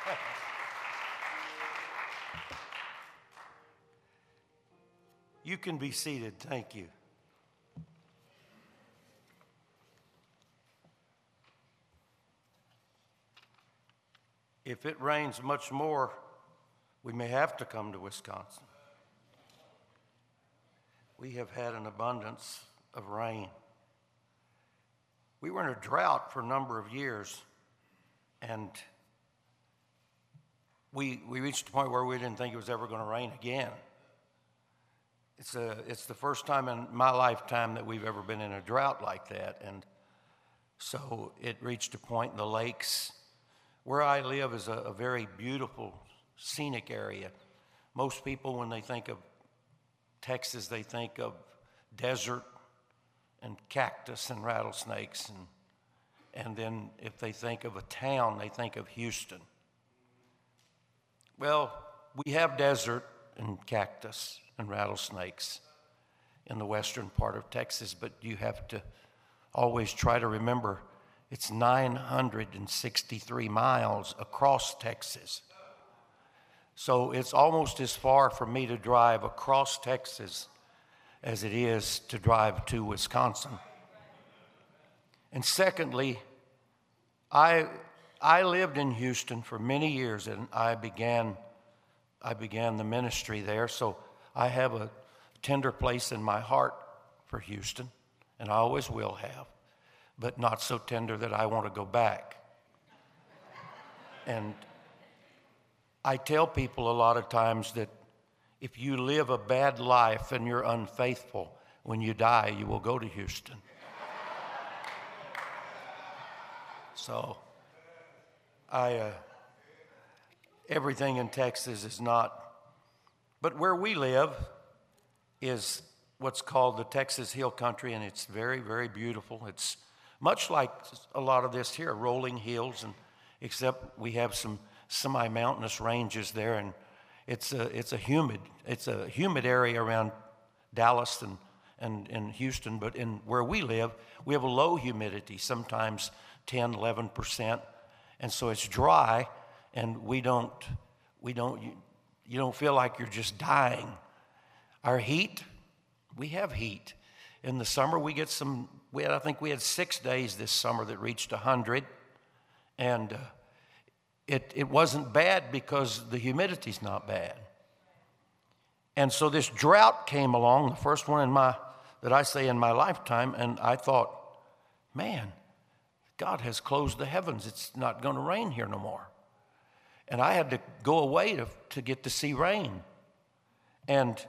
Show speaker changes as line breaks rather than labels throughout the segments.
You can be seated. Thank you. If it rains much more, we may have to come to Wisconsin. We have had an abundance of rain. We were in a drought for a number of years, and we reached a point where we didn't think it was ever going to rain again. It's the first time in my lifetime that we've ever been in a drought like that, and so it reached a point in the lakes. Where I live is a very beautiful, scenic area. Most people, when they think of Texas, they think of desert and cactus and rattlesnakes, and then if they think of a town, they think of Houston. Well, we have desert and cactus and rattlesnakes in the western part of Texas, but you have to always try to remember it's 963 miles across Texas. So it's almost as far for me to drive across Texas as it is to drive to Wisconsin. And secondly, I lived in Houston for many years, and I began the ministry there, so I have a tender place in my heart for Houston, and I always will have, but not so tender that I want to go back. And I tell people a lot of times that if you live a bad life and you're unfaithful, when you die, you will go to Houston. So everything in Texas is not, but where we live is what's called the Texas Hill Country, and it's very, very beautiful. It's much like a lot of this here, rolling hills, and except we have some semi-mountainous ranges there, and it's a humid area around Dallas and Houston, but in where we live, we have a low humidity, sometimes 10, 11%, and so it's dry, and you don't feel like you're just dying. Our heat, we have heat. In the summer, I think we had 6 days this summer that reached 100, and it wasn't bad because the humidity's not bad. And so this drought came along, the first one in my lifetime, and I thought, man, God has closed the heavens. It's not going to rain here no more. And I had to go away to get to see rain. And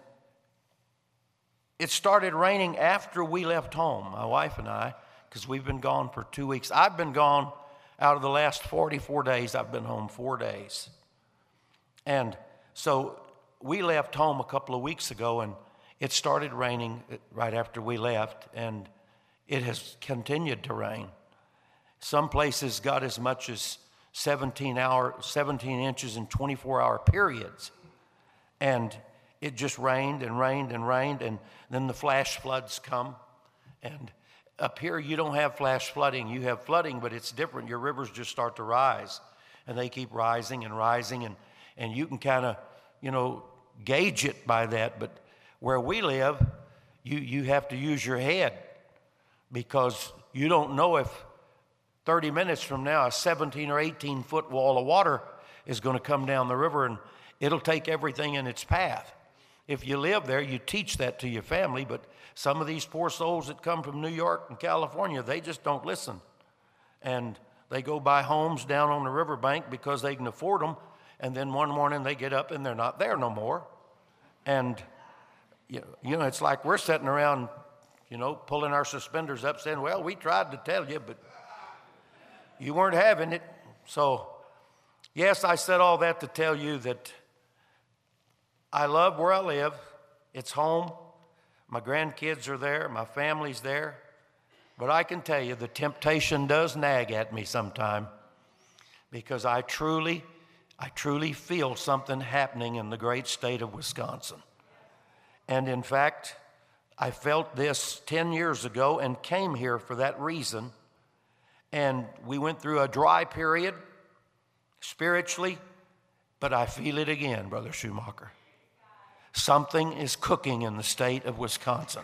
it started raining after we left home, my wife and I, because we've been gone for 2 weeks. I've been gone out of the last 44 days. I've been home 4 days. And so we left home a couple of weeks ago, and it started raining right after we left, and it has continued to rain. Some places got as much as 17 inches in 24-hour periods. And it just rained and rained and rained, and then the flash floods come. And up here, you don't have flash flooding. You have flooding, but it's different. Your rivers just start to rise, and they keep rising and rising, and you can kind of, gauge it by that. But where we live, you have to use your head, because you don't know if 30 minutes from now, a 17 or 18-foot wall of water is going to come down the river, and it'll take everything in its path. If you live there, you teach that to your family, but some of these poor souls that come from New York and California, they just don't listen. And they go buy homes down on the riverbank because they can afford them, and then one morning they get up and they're not there no more. And, it's like we're sitting around, pulling our suspenders up saying, well, we tried to tell you, but you weren't having it. So, yes, I said all that to tell you that I love where I live. It's home. My grandkids are there. My family's there. But I can tell you the temptation does nag at me sometime, because I truly feel something happening in the great state of Wisconsin. And in fact, I felt this 10 years ago and came here for that reason. And we went through a dry period spiritually, But I feel it again, Brother Schumacher. Something is cooking in the state of Wisconsin.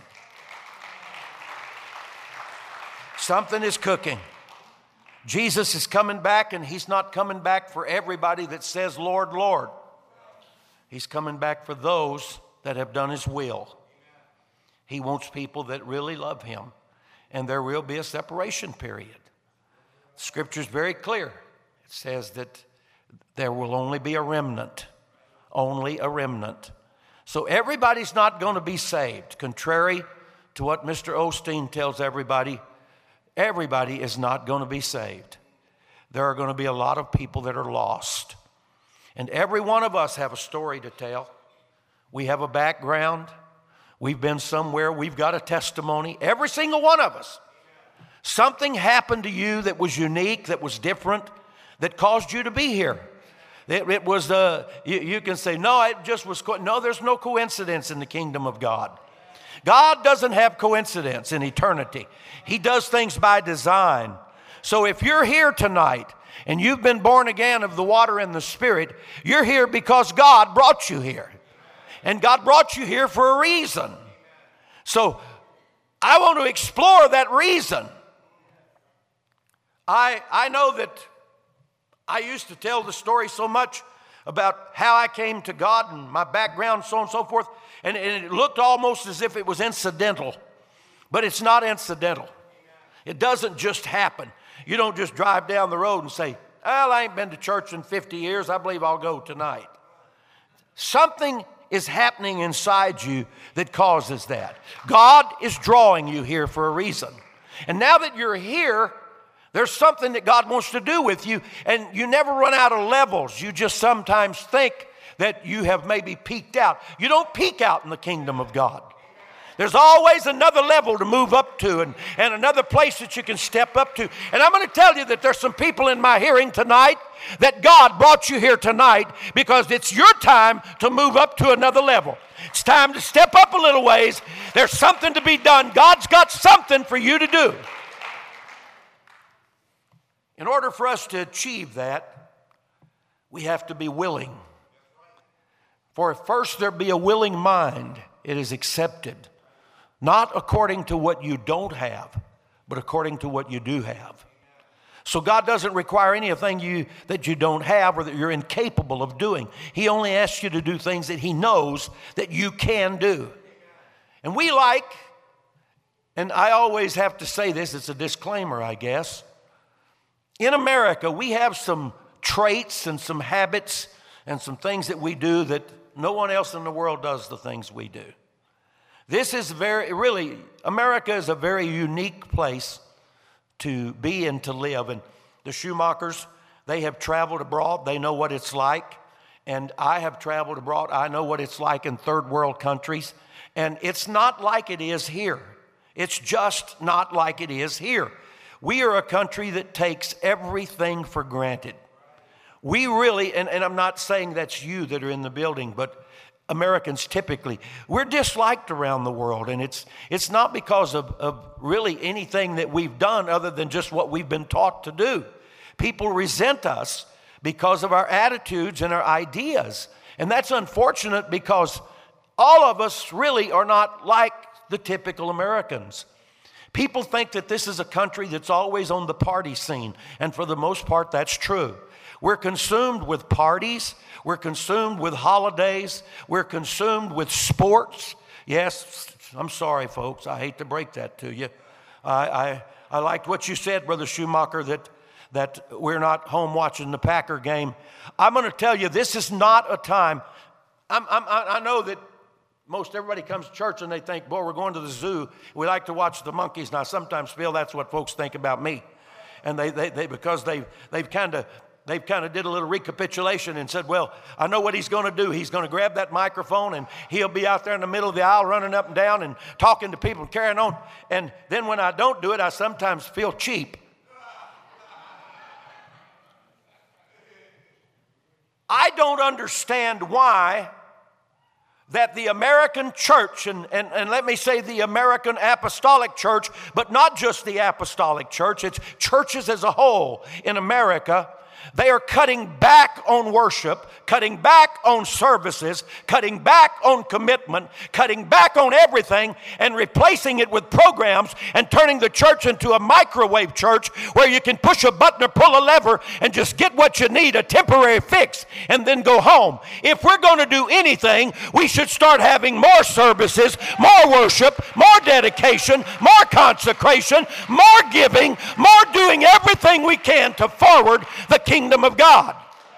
Something is cooking. Jesus is coming back, and he's not coming back for everybody that says, Lord, Lord. He's coming back for those that have done his will. He wants people that really love him, and there will be a separation period. Scripture is very clear. It says that there will only be a remnant. Only a remnant. So everybody's not going to be saved. Contrary to what Mr. Osteen tells everybody, everybody is not going to be saved. There are going to be a lot of people that are lost. And every one of us have a story to tell. We have a background. We've been somewhere. We've got a testimony. Every single one of us. Something happened to you that was unique, that was different, that caused you to be here. It was, you can say, no, it just was, no, there's no coincidence in the kingdom of God. God doesn't have coincidence in eternity. He does things by design. So if you're here tonight and you've been born again of the water and the Spirit, you're here because God brought you here. And God brought you here for a reason. So I want to explore that reason. I know that I used to tell the story so much about how I came to God and my background, so on and so forth. And it looked almost as if it was incidental. But it's not incidental. It doesn't just happen. You don't just drive down the road and say, well, I ain't been to church in 50 years. I believe I'll go tonight. Something is happening inside you that causes that. God is drawing you here for a reason. And now that you're here, there's something that God wants to do with you, and you never run out of levels. You just sometimes think that you have maybe peaked out. You don't peak out in the kingdom of God. There's always another level to move up to and another place that you can step up to. And I'm going to tell you that there's some people in my hearing tonight that God brought you here tonight because it's your time to move up to another level. It's time to step up a little ways. There's something to be done. God's got something for you to do. In order for us to achieve that, we have to be willing. For if first there be a willing mind, it is accepted. Not according to what you don't have, but according to what you do have. So God doesn't require anything that you don't have or that you're incapable of doing. He only asks you to do things that he knows that you can do. And we like, and I always have to say this, it's a disclaimer, I guess. In America, we have some traits and some habits and some things that we do that no one else in the world does the things we do. This is America is a very unique place to be and to live. And the Schumachers, they have traveled abroad. They know what it's like. And I have traveled abroad. I know what it's like in third world countries. And it's not like it is here. It's just not like it is here. We are a country that takes everything for granted. We really, and I'm not saying that's you that are in the building, but Americans typically, we're disliked around the world. And it's not because of really anything that we've done other than just what we've been taught to do. People resent us because of our attitudes and our ideas. And that's unfortunate because all of us really are not like the typical Americans. People think that this is a country that's always on the party scene, and for the most part, that's true. We're consumed with parties. We're consumed with holidays. We're consumed with sports. Yes, I'm sorry, folks. I hate to break that to you. I liked what you said, Brother Schumacher, that we're not home watching the Packer game. I'm going to tell you, this is not a time. I know that most everybody comes to church and they think, boy, we're going to the zoo. We like to watch the monkeys. And I sometimes feel that's what folks think about me. And they because they've kind of did a little recapitulation and said, well, I know what he's going to do. He's going to grab that microphone and he'll be out there in the middle of the aisle running up and down and talking to people and carrying on. And then when I don't do it, I sometimes feel cheap. I don't understand why that the American church, and let me say the American Apostolic Church, but not just the Apostolic Church, it's churches as a whole in America, They are cutting back on worship, cutting back on services, cutting back on commitment, cutting back on everything, and replacing it with programs and turning the church into a microwave church where you can push a button or pull a lever and just get what you need, a temporary fix, and then go home. If we're going to do anything, we should start having more services, more worship, more dedication, more consecration, more giving, more doing everything we can to forward the kingdom of God.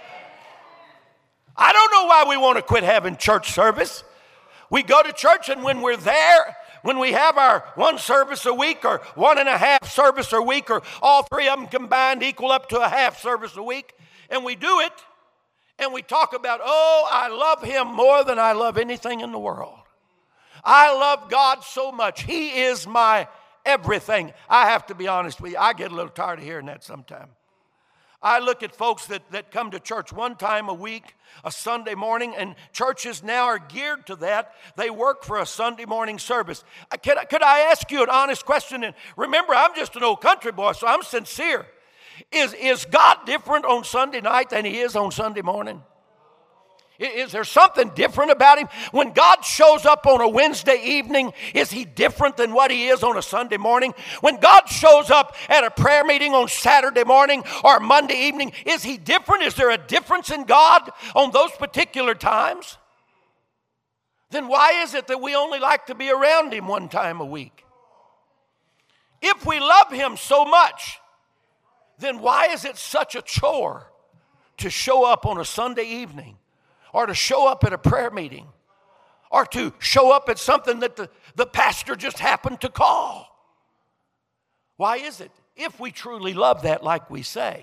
I don't know why we want to quit having church service. We go to church, and when we're there, when we have our one service a week or 1.5 service a week, or all three of them combined equal up to a half service a week, and we do it, and we talk about, oh, I love him more than I love anything in the world. I love God so much. He is my everything. I have to be honest with you. I get a little tired of hearing that sometimes. I look at folks that come to church one time a week, a Sunday morning, and churches now are geared to that. They work for a Sunday morning service. Could I ask you an honest question? And remember, I'm just an old country boy, so I'm sincere. Is God different on Sunday night than he is on Sunday morning? Is there something different about him? When God shows up on a Wednesday evening, is he different than what he is on a Sunday morning? When God shows up at a prayer meeting on Saturday morning or Monday evening, is he different? Is there a difference in God on those particular times? Then why is it that we only like to be around him one time a week? If we love him so much, then why is it such a chore to show up on a Sunday evening, or to show up at a prayer meeting, or to show up at something that the pastor just happened to call? Why is it? If we truly love that like we say,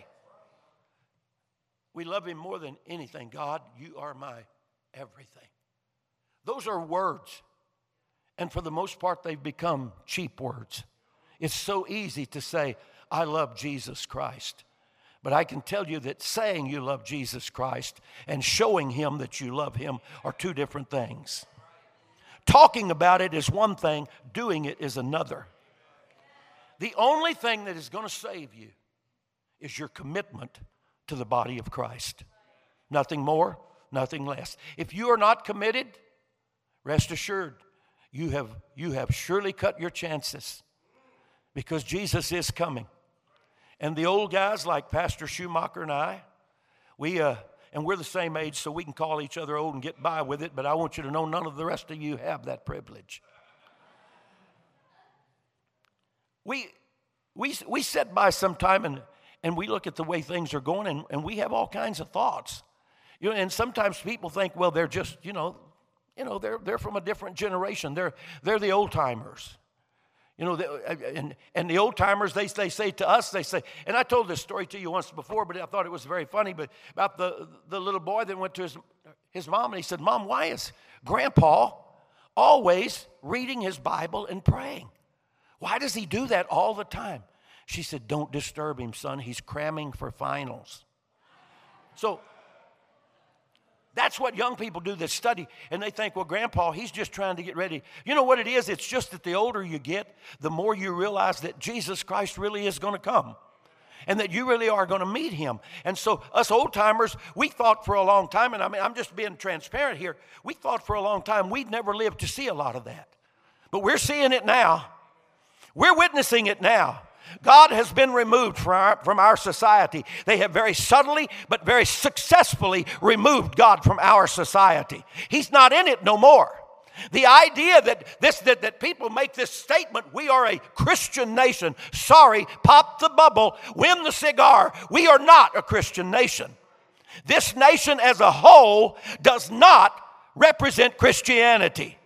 we love him more than anything. God, you are my everything. Those are words, and for the most part, they've become cheap words. It's so easy to say, I love Jesus Christ. But I can tell you that saying you love Jesus Christ and showing him that you love him are two different things. Talking about it is one thing, doing it is another. The only thing that is going to save you is your commitment to the body of Christ. Nothing more, nothing less. If you are not committed, rest assured, you have surely cut your chances, because Jesus is coming. And the old guys like Pastor Schumacher and I, and we're the same age, so we can call each other old and get by with it, but I want you to know none of the rest of you have that privilege. We sit by sometime and we look at the way things are going, and we have all kinds of thoughts. You know, and sometimes people think, well, they're just, they're from a different generation. They're the old timers. You know, and the old timers, they say to us, and I told this story to you once before, but I thought it was very funny, but about the little boy that went to his mom, and he said, Mom, why is Grandpa always reading his Bible and praying? Why does he do that all the time? She said, don't disturb him, son. He's cramming for finals. So that's what young people do that study, and they think, well, Grandpa, he's just trying to get ready. You know what it is? It's just that the older you get, the more you realize that Jesus Christ really is going to come, and that you really are going to meet him. And so us old-timers, we thought for a long time, and I'm just being transparent here, we thought for a long time we'd never live to see a lot of that. But we're seeing it now. We're witnessing it now. God has been removed from our society. They have very subtly but very successfully removed God from our society. He's not in it no more. The idea that people make this statement, we are a Christian nation. Sorry, pop the bubble, win the cigar. We are not a Christian nation. This nation as a whole does not represent Christianity.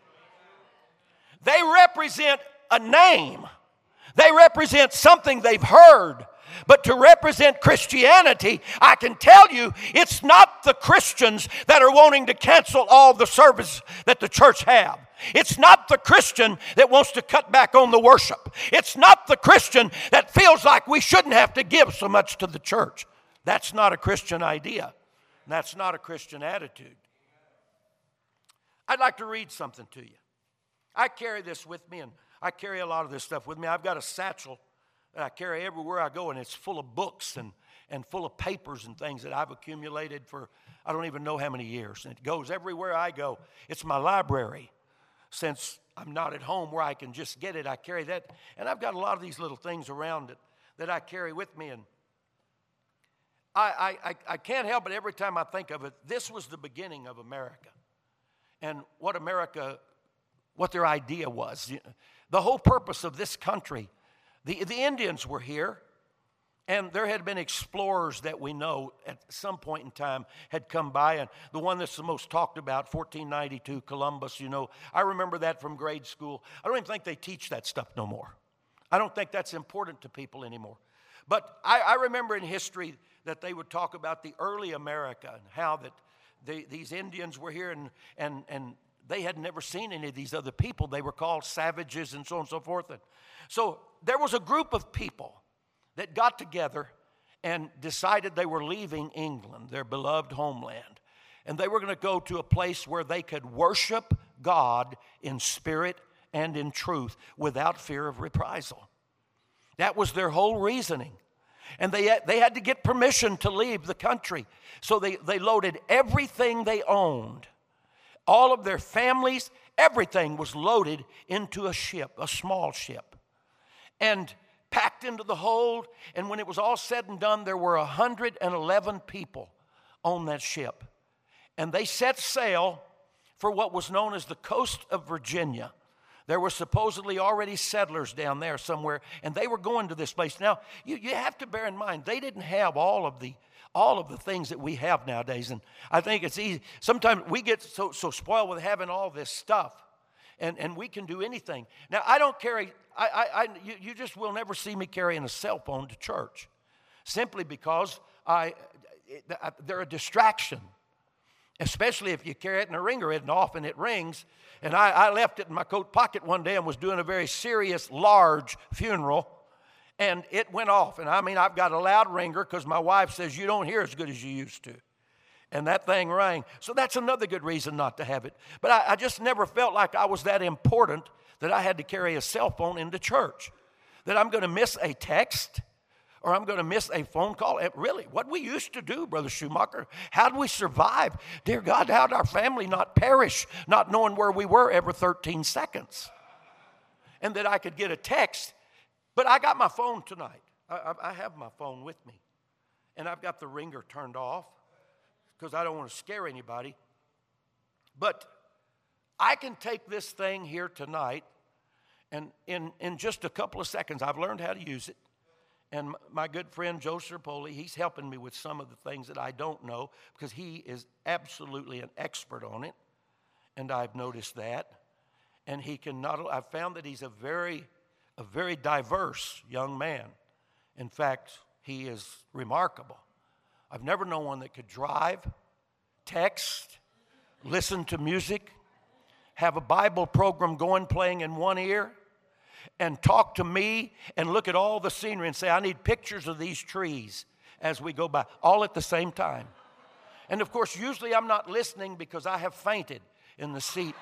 They represent a name. They represent something they've heard. But to represent Christianity, I can tell you, it's not the Christians that are wanting to cancel all the service that the church have. It's not the Christian that wants to cut back on the worship. It's not the Christian that feels like we shouldn't have to give so much to the church. That's not a Christian idea. That's not a Christian attitude. I'd like to read something to you. I carry this with me, and I carry a lot of this stuff with me. I've got a satchel that I carry everywhere I go, and it's full of books and full of papers and things that I've accumulated for I don't even know how many years. And it goes everywhere I go. It's my library. Since I'm not at home where I can just get it, I carry that. And I've got a lot of these little things around it that I carry with me. And I can't help it every time I think of it. This was the beginning of America. And what their idea was. The whole purpose of this country, the Indians were here. And there had been explorers that we know at some point in time had come by. And the one that's the most talked about, 1492, Columbus, I remember that from grade school. I don't even think they teach that stuff no more. I don't think that's important to people anymore. But I remember in history that they would talk about the early America and how that these Indians were here and they had never seen any of these other people. They were called savages and so on and so forth. And so there was a group of people that got together and decided they were leaving England, their beloved homeland. And they were going to go to a place where they could worship God in spirit and in truth without fear of reprisal. That was their whole reasoning. And they had to get permission to leave the country. So they loaded everything they owned. All of their families, everything was loaded into a ship, a small ship. And packed into the hold, and when it was all said and done, there were 111 people on that ship. And they set sail for what was known as the coast of Virginia. There were supposedly already settlers down there somewhere, and they were going to this place. Now, you have to bear in mind, they didn't have all of the things that we have nowadays, and I think it's easy. Sometimes we get so spoiled with having all this stuff. And we can do anything. Now, I don't carry, you just will never see me carrying a cell phone to church. Simply because they're a distraction. Especially if you carry it in a ringer, and often it rings. And I left it in my coat pocket one day and was doing a very serious, large funeral. And it went off. And I've got a loud ringer because my wife says you don't hear as good as you used to. And that thing rang. So that's another good reason not to have it. But I just never felt like I was that important that I had to carry a cell phone into church. That I'm going to miss a text or I'm going to miss a phone call. Really, what we used to do, Brother Schumacher, how did we survive? Dear God, how did our family not perish, not knowing where we were every 13 seconds? And that I could get a text. But I got my phone tonight. I have my phone with me. And I've got the ringer turned off, because I don't want to scare anybody. But I can take this thing here tonight, and in just a couple of seconds, I've learned how to use it. And my good friend Joe Serpoli, he's helping me with some of the things that I don't know, because he is absolutely an expert on it, and I've noticed that. And I've found that he's a very diverse young man. In fact, he is remarkable. I've never known one that could drive, text, listen to music, have a Bible program going, playing in one ear, and talk to me and look at all the scenery and say, I need pictures of these trees as we go by, all at the same time. And of course, usually I'm not listening because I have fainted in the seat.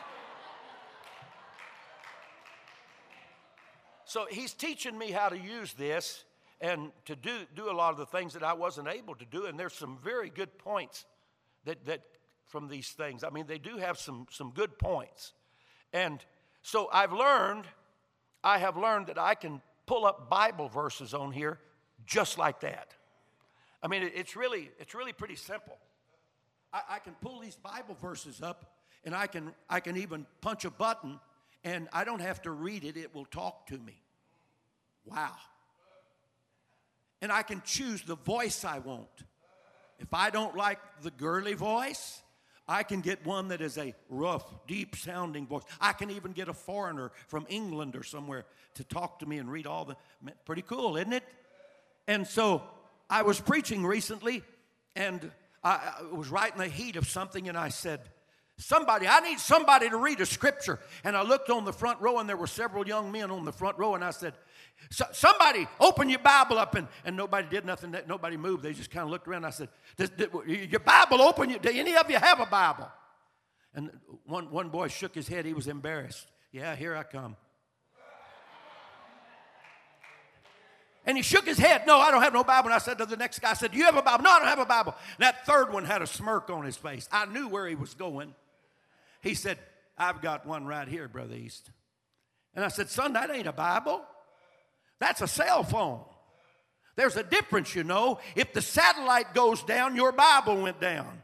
So he's teaching me how to use this and to do a lot of the things that I wasn't able to do. And there's some very good points that from these things. They do have some good points. And so I have learned that I can pull up Bible verses on here just like that. It's really pretty simple. I can pull these Bible verses up, and I can even punch a button, and I don't have to read it. It will talk to me. Wow. And I can choose the voice I want. If I don't like the girly voice, I can get one that is a rough, deep-sounding voice. I can even get a foreigner from England or somewhere to talk to me and read all the... Pretty cool, isn't it? And so I was preaching recently, and I was right in the heat of something, and I said, I need somebody to read a scripture. And I looked on the front row, and there were several young men on the front row, and I said, somebody open your Bible up, and nobody did nothing. Nobody moved. They just kind of looked around. I said, your Bible open? Do any of you have a Bible? And one boy shook his head. He was embarrassed. Yeah, here I come.
And he shook his head. No, I don't have no Bible. And I said to the next guy, I said, do you have a Bible? No, I don't have a Bible. And that third one had a smirk on his face. I knew where he was going. He said, I've got one right here, Brother East. And I said, son, that ain't a Bible. That's a cell phone. There's a difference, you know. If the satellite goes down, your Bible went down.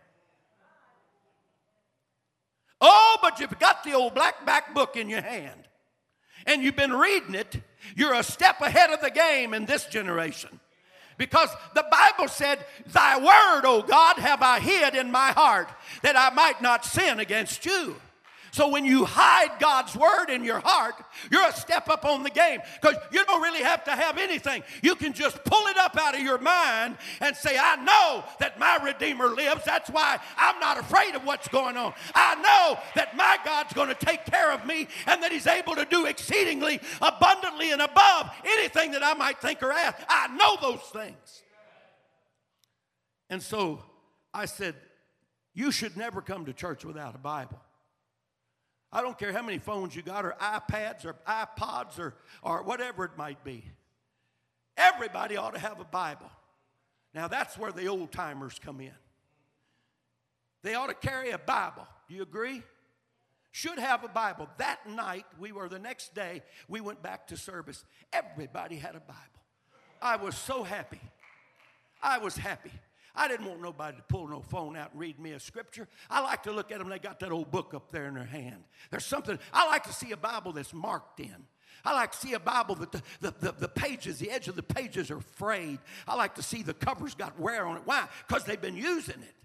Oh, but you've got the old black back book in your hand, and you've been reading it, you're a step ahead of the game in this generation. Because the Bible said, thy word, O God, have I hid in my heart, that I might not sin against you. So when you hide God's word in your heart, you're a step up on the game, because you don't really have to have anything. You can just pull it up out of your mind and say, I know that my Redeemer lives. That's why I'm not afraid of what's going on. I know that my God's going to take care of me, and that he's able to do exceedingly abundantly and above anything that I might think or ask. I know those things. And so I said, you should never come to church without a Bible. I don't care how many phones you got, or iPads, or iPods, or whatever it might be. Everybody ought to have a Bible. Now, that's where the old timers come in. They ought to carry a Bible. Do you agree? Should have a Bible. That night, the next day, we went back to service. Everybody had a Bible. I was so happy. I was happy. I didn't want nobody to pull no phone out and read me a scripture. I like to look at them. They got that old book up there in their hand. There's something. I like to see a Bible that's marked in. I like to see a Bible that the pages, the edge of the pages are frayed. I like to see the covers got wear on it. Why? Because they've been using it.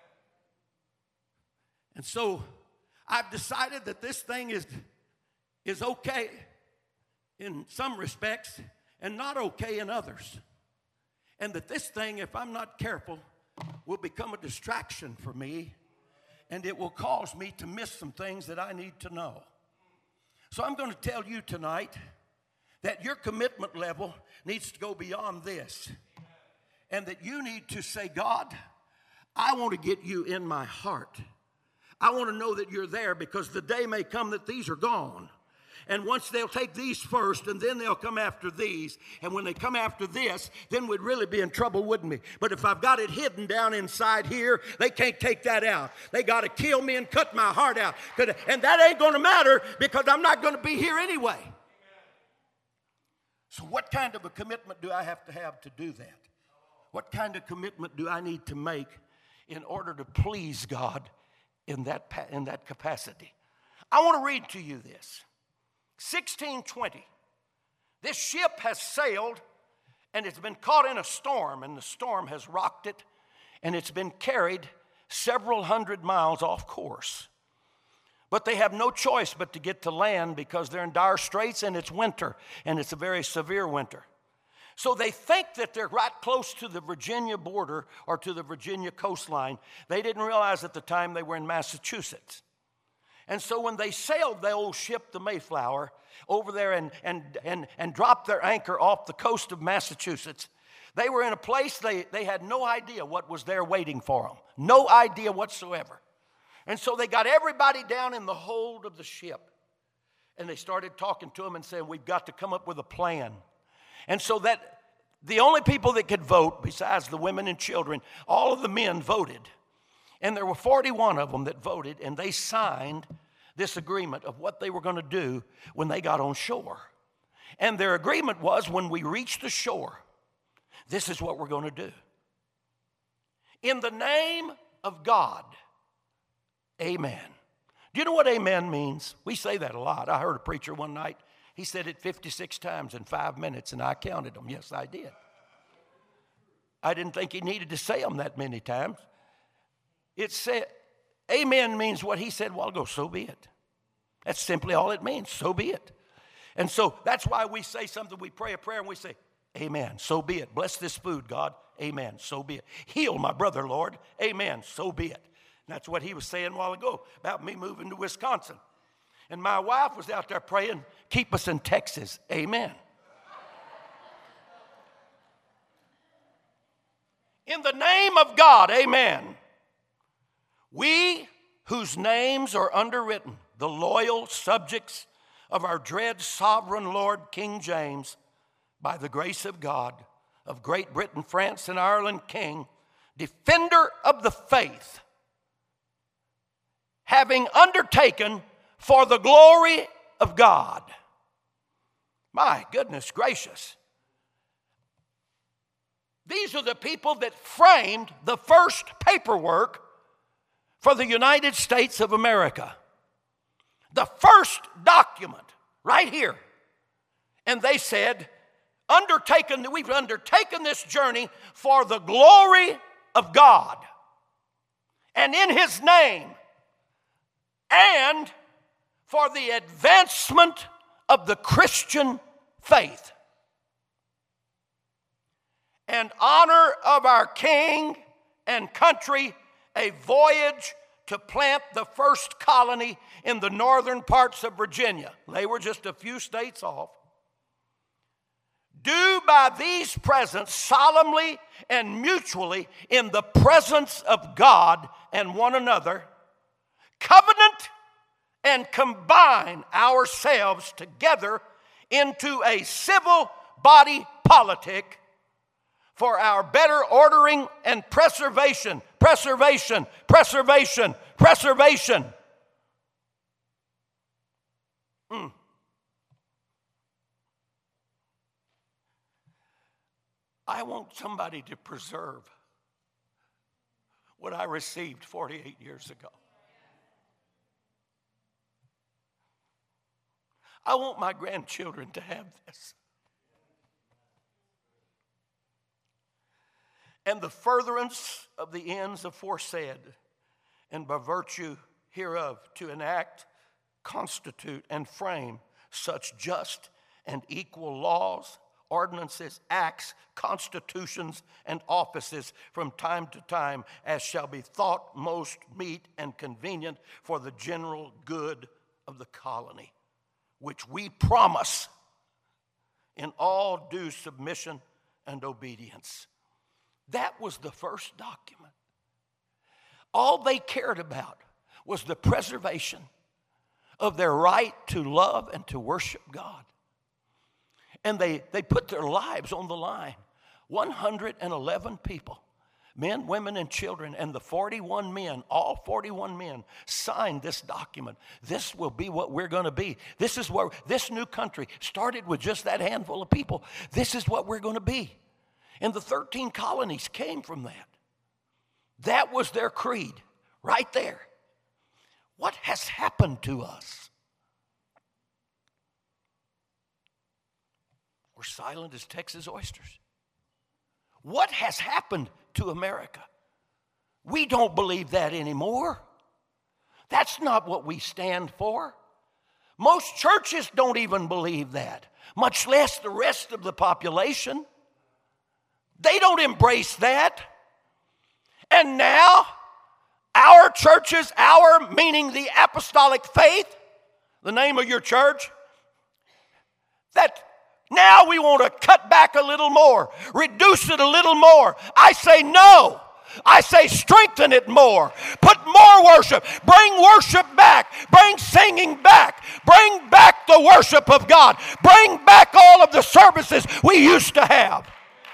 And so I've decided that this thing is okay in some respects and not okay in others. And that this thing, if I'm not careful, will become a distraction for me, and it will cause me to miss some things that I need to know. So I'm going to tell you tonight that your commitment level needs to go beyond this, and that you need to say, God, I want to get you in my heart. I want to know that you're there, because the day may come that these are gone. And once they'll take these first, and then they'll come after these. And when they come after this, then we'd really be in trouble, wouldn't we? But if I've got it hidden down inside here, they can't take that out. They got to kill me and cut my heart out. And that ain't going to matter, because I'm not going to be here anyway. So what kind of a commitment do I have to do that? What kind of commitment do I need to make in order to please God in that capacity? I want to read to you this. 1620, this ship has sailed, and it's been caught in a storm, and the storm has rocked it, and it's been carried several hundred miles off course. But they have no choice but to get to land, because they're in dire straits, and it's winter, and it's a very severe winter. So they think that they're right close to the Virginia border or to the Virginia coastline. They didn't realize at the time they were in Massachusetts. And so when they sailed the old ship, the Mayflower, over there and dropped their anchor off the coast of Massachusetts, they were in a place they had no idea what was there waiting for them. No idea whatsoever. And so they got everybody down in the hold of the ship. And they started talking to them and saying, we've got to come up with a plan. And so that the only people that could vote, besides the women and children, all of the men voted. And there were 41 of them that voted, and they signed this agreement of what they were going to do when they got on shore. And their agreement was, when we reach the shore, this is what we're going to do. In the name of God, amen. Do you know what amen means? We say that a lot. I heard a preacher one night. He said it 56 times in 5 minutes, and I counted them. Yes, I did. I didn't think he needed to say them that many times. It said, amen means what he said a while ago, so be it. That's simply all it means, so be it. And so that's why we say something, we pray a prayer and we say, amen, so be it. Bless this food, God, amen, so be it. Heal my brother, Lord, amen, so be it. And that's what he was saying a while ago about me moving to Wisconsin. And my wife was out there praying, keep us in Texas, amen. In the name of God, amen. We, whose names are underwritten, the loyal subjects of our dread sovereign Lord King James, by the grace of God, of Great Britain, France, and Ireland king, defender of the faith, having undertaken for the glory of God. My goodness gracious. These are the people that framed the first paperwork for the United States of America. The first document, right here. And they said, we've undertaken this journey for the glory of God and in His name, and for the advancement of the Christian faith and honor of our King and country, a voyage to plant the first colony in the northern parts of Virginia. They were just a few states off. Do by these presents solemnly and mutually in the presence of God and one another, covenant and combine ourselves together into a civil body politic for our better ordering and preservation. I want somebody to preserve what I received 48 years ago. I want my grandchildren to have this. And the furtherance of the ends aforesaid, and by virtue hereof to enact, constitute, and frame such just and equal laws, ordinances, acts, constitutions, and offices from time to time as shall be thought most meet and convenient for the general good of the colony, which we promise in all due submission and obedience. That was the first document. All they cared about was the preservation of their right to love and to worship God. And they put their lives on the line. 111 people, men, women, and children, and the 41 men, all 41 men signed this document. This will be what we're going to be. This is where this new country started with just that handful of people. This is what we're going to be. And the 13 colonies came from that. That was their creed, right there. What has happened to us? We're silent as Texas oysters. What has happened to America? We don't believe that anymore. That's not what we stand for. Most churches don't even believe that, much less the rest of the population. They don't embrace that. And now, our churches, our meaning the apostolic faith, the name of your church, that now we want to cut back a little more, reduce it a little more. I say no. I say strengthen it more. Put more worship. Bring worship back. Bring singing back. Bring back the worship of God. Bring back all of the services we used to have.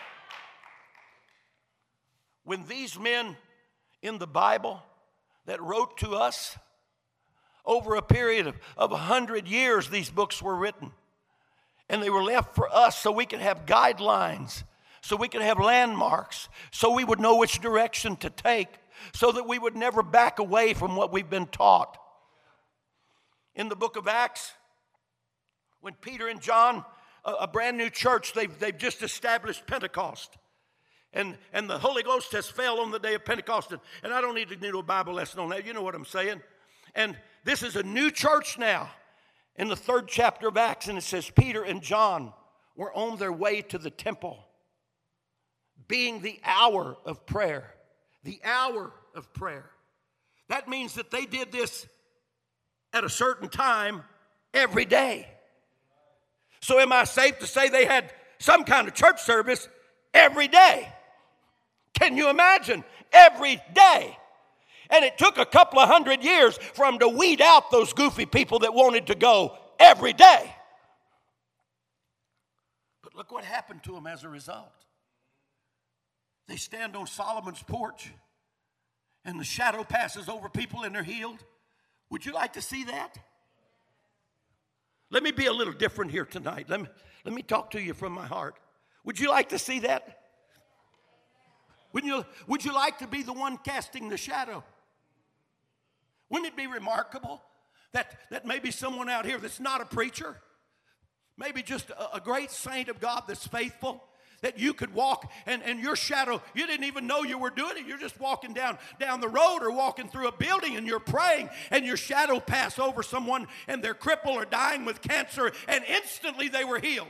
When these men in the Bible that wrote to us, over a period of 100 years, these books were written. And they were left for us so we could have guidelines, so we could have landmarks, so we would know which direction to take, so that we would never back away from what we've been taught. In the book of Acts, when Peter and John, a brand new church, they've just established Pentecost. And the Holy Ghost has fell on the day of Pentecost. And I don't need to do a Bible lesson on that. You know what I'm saying. And this is a new church now. In the 3rd chapter of Acts, and it says, Peter and John were on their way to the temple, being the hour of prayer. The hour of prayer. That means that they did this at a certain time every day. So am I safe to say they had some kind of church service every day? Can you imagine? Every day. And it took a couple of 100 years for them to weed out those goofy people that wanted to go every day. But look what happened to them as a result. They stand on Solomon's porch, and the shadow passes over people and they're healed. Would you like to see that? Let me be a little different here tonight. Let me talk to you from my heart. Would you like to see that? Would you like to be the one casting the shadow? Wouldn't it be remarkable that maybe someone out here that's not a preacher, maybe just a great saint of God that's faithful, that you could walk and your shadow, you didn't even know you were doing it. You're just walking down the road or walking through a building and you're praying and your shadow pass over someone and they're crippled or dying with cancer and instantly they were healed.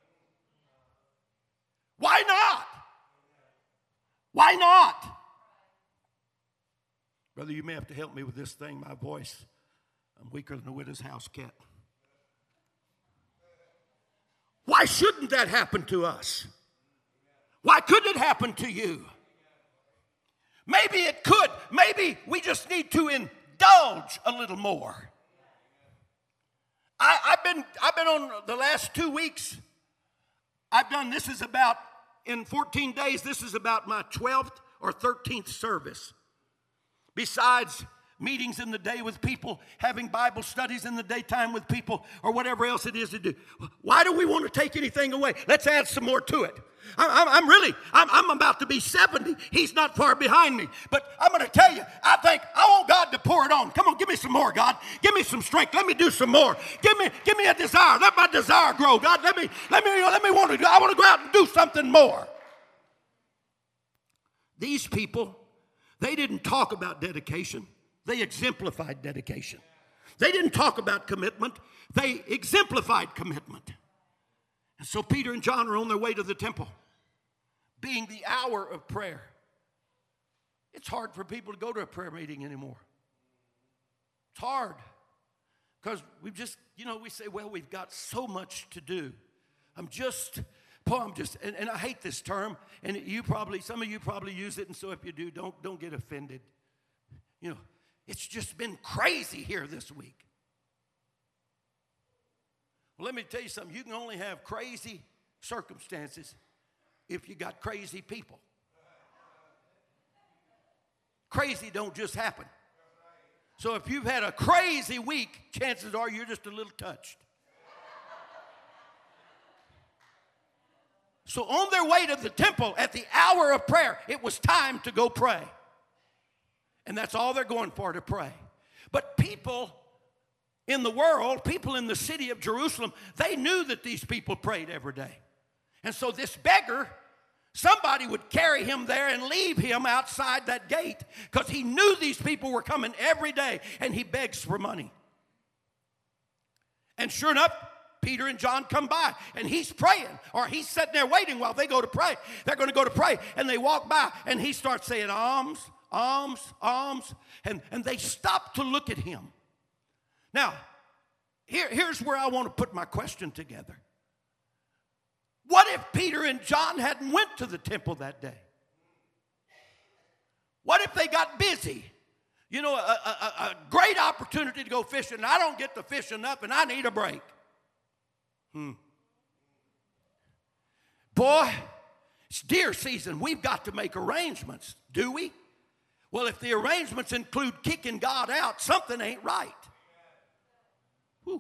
Why not? Why not? Brother, you may have to help me with this thing. My voice, I'm weaker than a widow's house cat. Why shouldn't that happen to us? Why couldn't it happen to you? Maybe it could. Maybe we just need to indulge a little more. I've been on the last 2 weeks. In 14 days, this is about my 12th or 13th service. Besides meetings in the day with people, having Bible studies in the daytime with people, or whatever else it is to do. Why do we want to take anything away? Let's add some more to it. I'm about to be 70. He's not far behind me. But I'm going to tell you, I want God to pour it on. Come on, give me some more, God. Give me some strength. Let me do some more. Give me a desire. Let my desire grow. God, let me want to. I want to go out and do something more. These people, they didn't talk about dedication. They exemplified dedication. They didn't talk about commitment. They exemplified commitment. And so Peter and John are on their way to the temple, being the hour of prayer. It's hard for people to go to a prayer meeting anymore. It's hard because we say, well, we've got so much to do. and I hate this term, and some of you probably use it, and so if you do, don't get offended. It's just been crazy here this week. Well, let me tell you something. You can only have crazy circumstances if you got crazy people. Crazy don't just happen. So if you've had a crazy week, chances are you're just a little touched. So on their way to the temple at the hour of prayer, it was time to go pray. And that's all they're going for, to pray. But people in the world, people in the city of Jerusalem, they knew that these people prayed every day. And so this beggar, somebody would carry him there and leave him outside that gate because he knew these people were coming every day, and he begs for money. And sure enough, Peter and John come by, and he's praying, or he's sitting there waiting while they go to pray. They're going to go to pray, and they walk by, and he starts saying, alms, alms, alms, and they stop to look at him. Now, here's where I want to put my question together. What if Peter and John hadn't went to the temple that day? What if they got busy? A great opportunity to go fishing, and I don't get to fish enough, and I need a break. Boy, it's deer season. We've got to make arrangements, do we? Well, if the arrangements include kicking God out, something ain't right. Whew.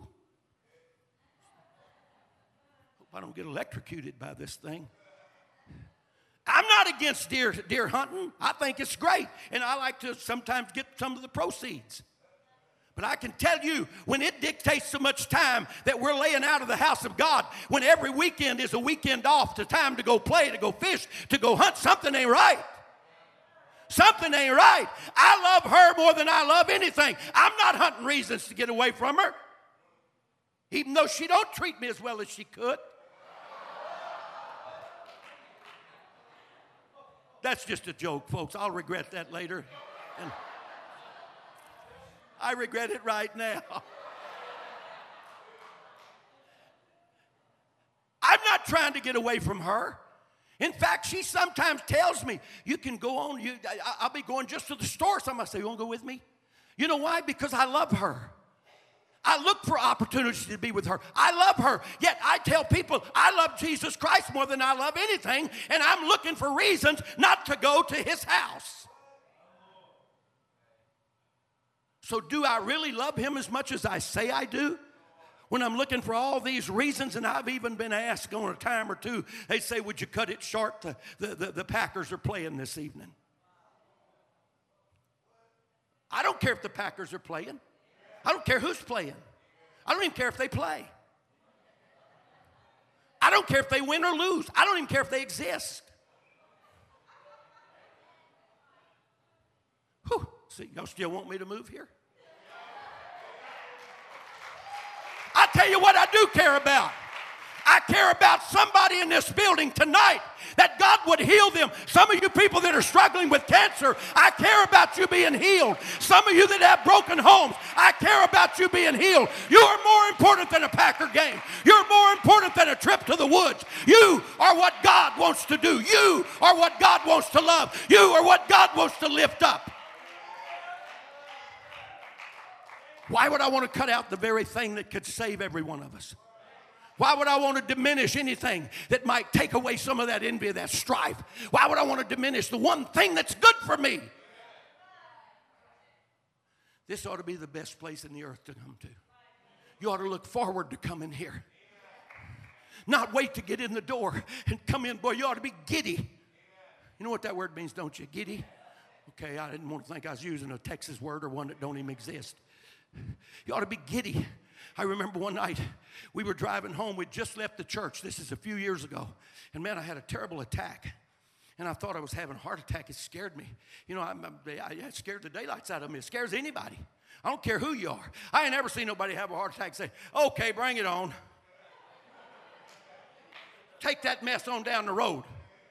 Hope I don't get electrocuted by this thing. I'm not against deer hunting. I think it's great, and I like to sometimes get some of the proceeds. But I can tell you, when it dictates so much time that we're laying out of the house of God, when every weekend is a weekend off, the time to go play, to go fish, to go hunt, something ain't right. Something ain't right. I love her more than I love anything. I'm not hunting reasons to get away from her, even though she don't treat me as well as she could. That's just a joke, folks. I'll regret that later. And I regret it right now. I'm not trying to get away from her. In fact, she sometimes tells me, you can go on. I'll be going just to the store. Somebody say, you want to go with me? You know why? Because I love her. I look for opportunities to be with her. I love her. Yet I tell people I love Jesus Christ more than I love anything, and I'm looking for reasons not to go to his house. So do I really love him as much as I say I do? When I'm looking for all these reasons, and I've even been asked on a time or two, they say, would you cut it short? The Packers are playing this evening. I don't care if the Packers are playing. I don't care who's playing. I don't even care if they play. I don't care if they win or lose. I don't even care if they exist. Whew. See, y'all still want me to move here? I tell you what I do care about. I care about somebody in this building tonight that God would heal them. Some of you people that are struggling with cancer, I care about you being healed. Some of you that have broken homes, I care about you being healed. You are more important than a Packer game. You're more important than a trip to the woods. You are what God wants to do. You are what God wants to love. You are what God wants to lift up. Why would I want to cut out the very thing that could save every one of us? Why would I want to diminish anything that might take away some of that envy, that strife? Why would I want to diminish the one thing that's good for me? This ought to be the best place in the earth to come to. You ought to look forward to coming here. Not wait to get in the door and come in. Boy, you ought to be giddy. You know what that word means, don't you? Giddy? Okay, I didn't want to think I was using a Texas word or one that don't even exist. You ought to be giddy. I remember one night we were driving home. We'd just left the church. This is a few years ago. And man, I had a terrible attack. And I thought I was having a heart attack. It scared me. You know, it scared the daylights out of me. It scares anybody. I don't care who you are. I ain't ever seen nobody have a heart attack and say, okay, bring it on. Take that mess on down the road.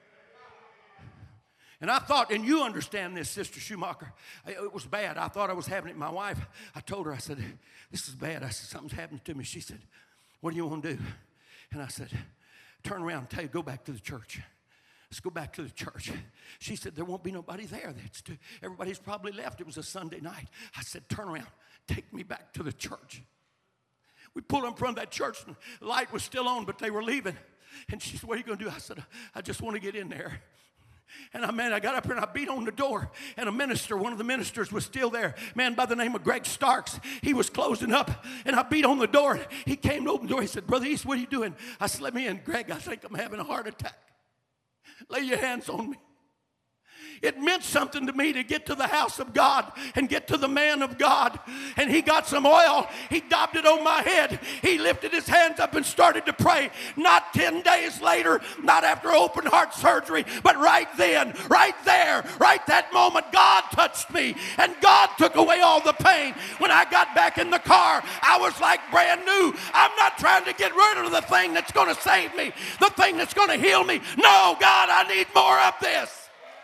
And I thought, and you understand this, Sister Schumacher, it was bad. I thought I was having it. My wife, I told her, I said, this is bad. I said, something's happening to me. She said, what do you want to do? And I said, turn around and tell you, go back to the church. Let's go back to the church. She said, there won't be nobody there. Everybody's probably left. It was a Sunday night. I said, turn around. Take me back to the church. We pulled in front of that church, and the light was still on, but they were leaving. And she said, what are you going to do? I said, I just want to get in there. And I got up here and I beat on the door. And one of the ministers was still there. Man, by the name of Greg Starks. He was closing up. And I beat on the door. He came to open the door. He said, Brother East, what are you doing? I said, let me in. Greg, I think I'm having a heart attack. Lay your hands on me. It meant something to me to get to the house of God and get to the man of God. And he got some oil. He daubed it on my head. He lifted his hands up and started to pray. Not 10 days later, not after open heart surgery, but right then, right there, right that moment, God touched me. And God took away all the pain. When I got back in the car, I was like brand new. I'm not trying to get rid of the thing that's going to save me, the thing that's going to heal me. No, God, I need more of this.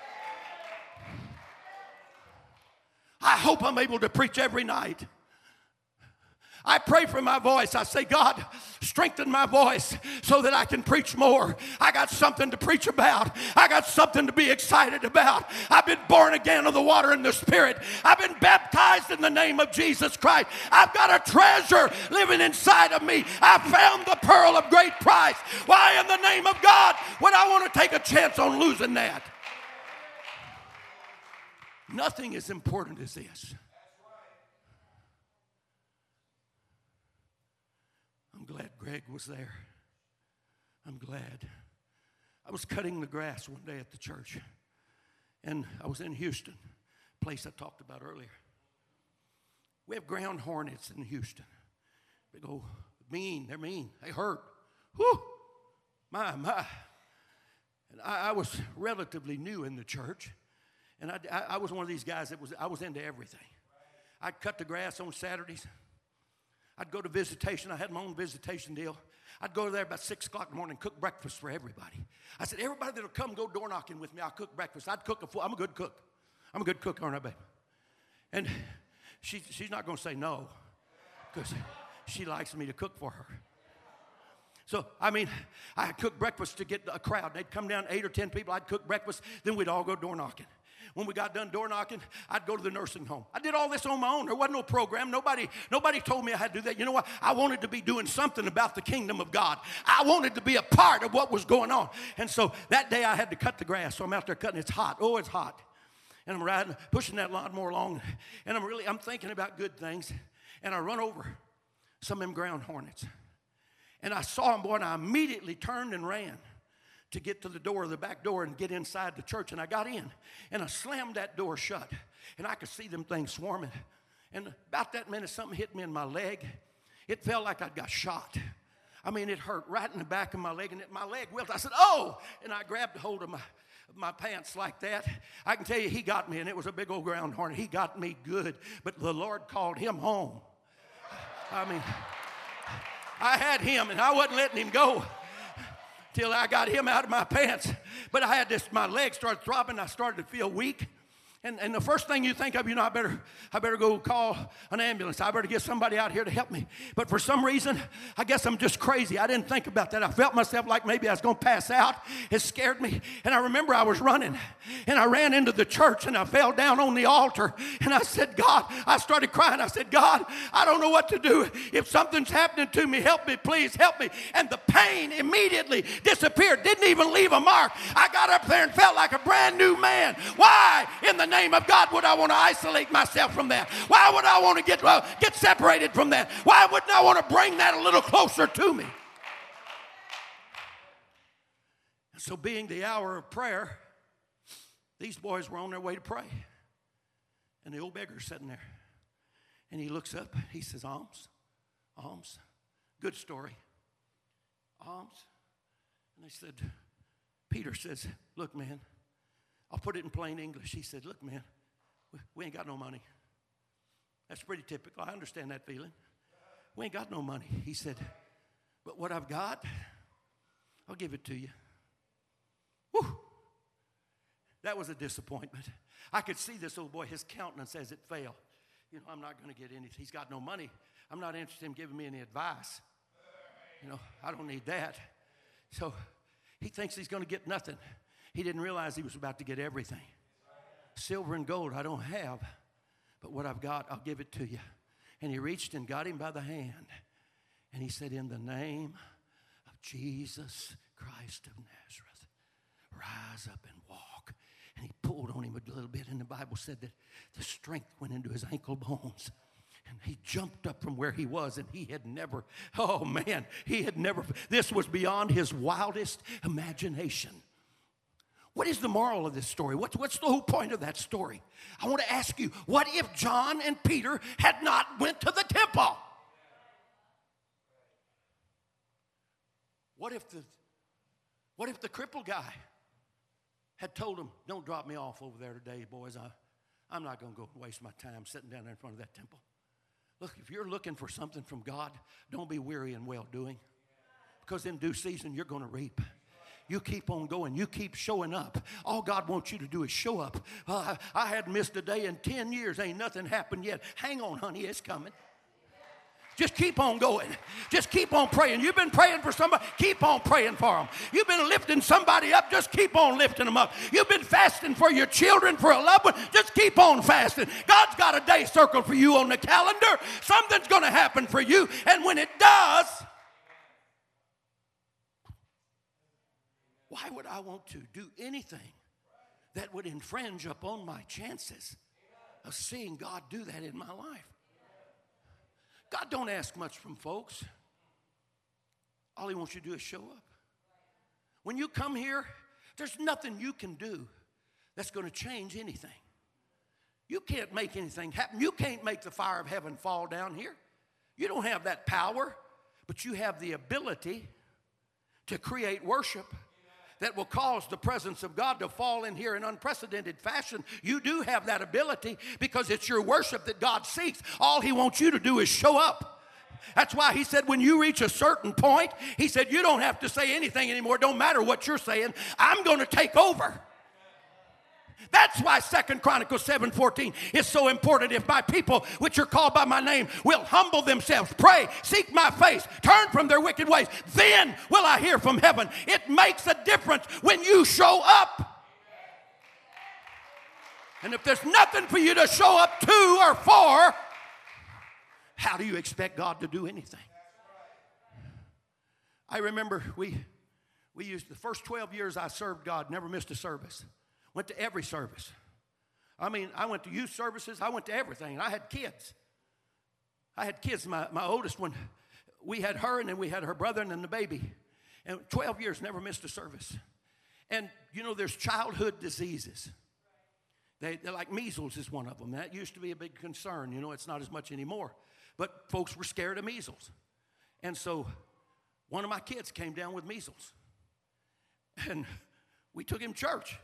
I hope I'm able to preach every night. I pray for my voice. I say, God, strengthen my voice so that I can preach more. I got something to preach about. I got something to be excited about. I've been born again of the water and the Spirit. I've been baptized in the name of Jesus Christ. I've got a treasure living inside of me. I found the pearl of great price. Why in the name of God would I want to take a chance on losing that? Nothing as important as this. I'm glad Greg was there. I'm glad. I was cutting the grass one day at the church, and I was in Houston, a place I talked about earlier. We have ground hornets in Houston. They go mean. They're mean. They hurt. Whew. My. And I was relatively new in the church. And I was one of these guys I was into everything. I'd cut the grass on Saturdays. I'd go to visitation. I had my own visitation deal. I'd go there about 6 o'clock in the morning and cook breakfast for everybody. I said, everybody that'll come go door knocking with me, I'll cook breakfast. I'd cook I'm a good cook. I'm a good cook, aren't I, babe? And she's not going to say no because she likes me to cook for her. So, I mean, I cooked breakfast to get a crowd. They'd come down, 8 or 10 people. I'd cook breakfast. Then we'd all go door knocking. When we got done door knocking, I'd go to the nursing home. I did all this on my own. There wasn't no program. Nobody told me I had to do that. You know what? I wanted to be doing something about the kingdom of God. I wanted to be a part of what was going on. And so that day I had to cut the grass. So I'm out there cutting. It's hot. Oh, it's hot. And I'm riding, pushing that lawnmower along. And I'm thinking about good things. And I run over some of them ground hornets. And I saw them, boy, and I immediately turned and ran to get to the door, the back door, and get inside the church. And I got in, and I slammed that door shut, and I could see them things swarming. And about that minute, something hit me in my leg. It felt like I'd got shot. I mean, it hurt right in the back of my leg, and my leg wilted. I said, oh! And I grabbed a hold of my pants like that. I can tell you, he got me, and it was a big old ground hornet. He got me good, but the Lord called him home. I mean, I had him, and I wasn't letting him go till I got him out of my pants. But I had my legs started throbbing. I started to feel weak. And the first thing you think of, I better go call an ambulance. I better get somebody out here to help me. But for some reason, I guess I'm just crazy. I didn't think about that. I felt myself like maybe I was going to pass out. It scared me. And I remember I was running, and I ran into the church, and I fell down on the altar. And I said, God, I started crying. I said, God, I don't know what to do. If something's happening to me, help me, please help me. And the pain immediately disappeared. Didn't even leave a mark. I got up there and felt like a brand new man. Why in the name of God would I want to isolate myself from that? Why would I want to get separated from that? Why wouldn't I want to bring that a little closer to me? And so being the hour of prayer, these boys were on their way to pray. And the old beggar's sitting there. And he looks up. He says, alms, alms. Good story. Alms. And they said, Peter says, look, man, I'll put it in plain English. He said, look, man, we ain't got no money. That's pretty typical. I understand that feeling. We ain't got no money. He said, but what I've got, I'll give it to you. Whew. That was a disappointment. I could see this old boy, his countenance as it fell. I'm not going to get anything. He's got no money. I'm not interested in giving me any advice. I don't need that. So he thinks he's going to get nothing. He didn't realize he was about to get everything. Silver and gold I don't have, but what I've got, I'll give it to you. And he reached and got him by the hand. And he said, in the name of Jesus Christ of Nazareth, rise up and walk. And he pulled on him a little bit, and the Bible said that the strength went into his ankle bones. And he jumped up from where he was, and he had never, this was beyond his wildest imagination. What is the moral of this story? What's the whole point of that story? I want to ask you, what if John and Peter had not went to the temple? What if the crippled guy had told him, don't drop me off over there today, boys. I'm not going to go waste my time sitting down there in front of that temple. Look, if you're looking for something from God, don't be weary in well-doing. Because in due season, you're going to reap. You keep on going. You keep showing up. All God wants you to do is show up. I hadn't missed a day in 10 years. Ain't nothing happened yet. Hang on, honey. It's coming. Just keep on going. Just keep on praying. You've been praying for somebody. Keep on praying for them. You've been lifting somebody up. Just keep on lifting them up. You've been fasting for your children, for a loved one. Just keep on fasting. God's got a day circled for you on the calendar. Something's going to happen for you. And when it does, why would I want to do anything that would infringe upon my chances of seeing God do that in my life? God don't ask much from folks. All he wants you to do is show up. When you come here, there's nothing you can do that's going to change anything. You can't make anything happen. You can't make the fire of heaven fall down here. You don't have that power, but you have the ability to create worship that will cause the presence of God to fall in here in unprecedented fashion. You do have that ability because it's your worship that God seeks. All he wants you to do is show up. That's why he said when you reach a certain point, he said you don't have to say anything anymore. Don't matter what you're saying. I'm going to take over. That's why 2 Chronicles 7:14 is so important. If my people, which are called by my name, will humble themselves, pray, seek my face, turn from their wicked ways, then will I hear from heaven. It makes a difference when you show up. And if there's nothing for you to show up to or for, how do you expect God to do anything? I remember we used the first 12 years I served God, never missed a service. Went to every service. I mean, I went to youth services. I went to everything. I had kids. My oldest one, we had her, and then we had her brother and then the baby. And 12 years, never missed a service. And, you know, there's childhood diseases. They're like measles is one of them. That used to be a big concern. You know, it's not as much anymore. But folks were scared of measles. And so one of my kids came down with measles. And we took him to church.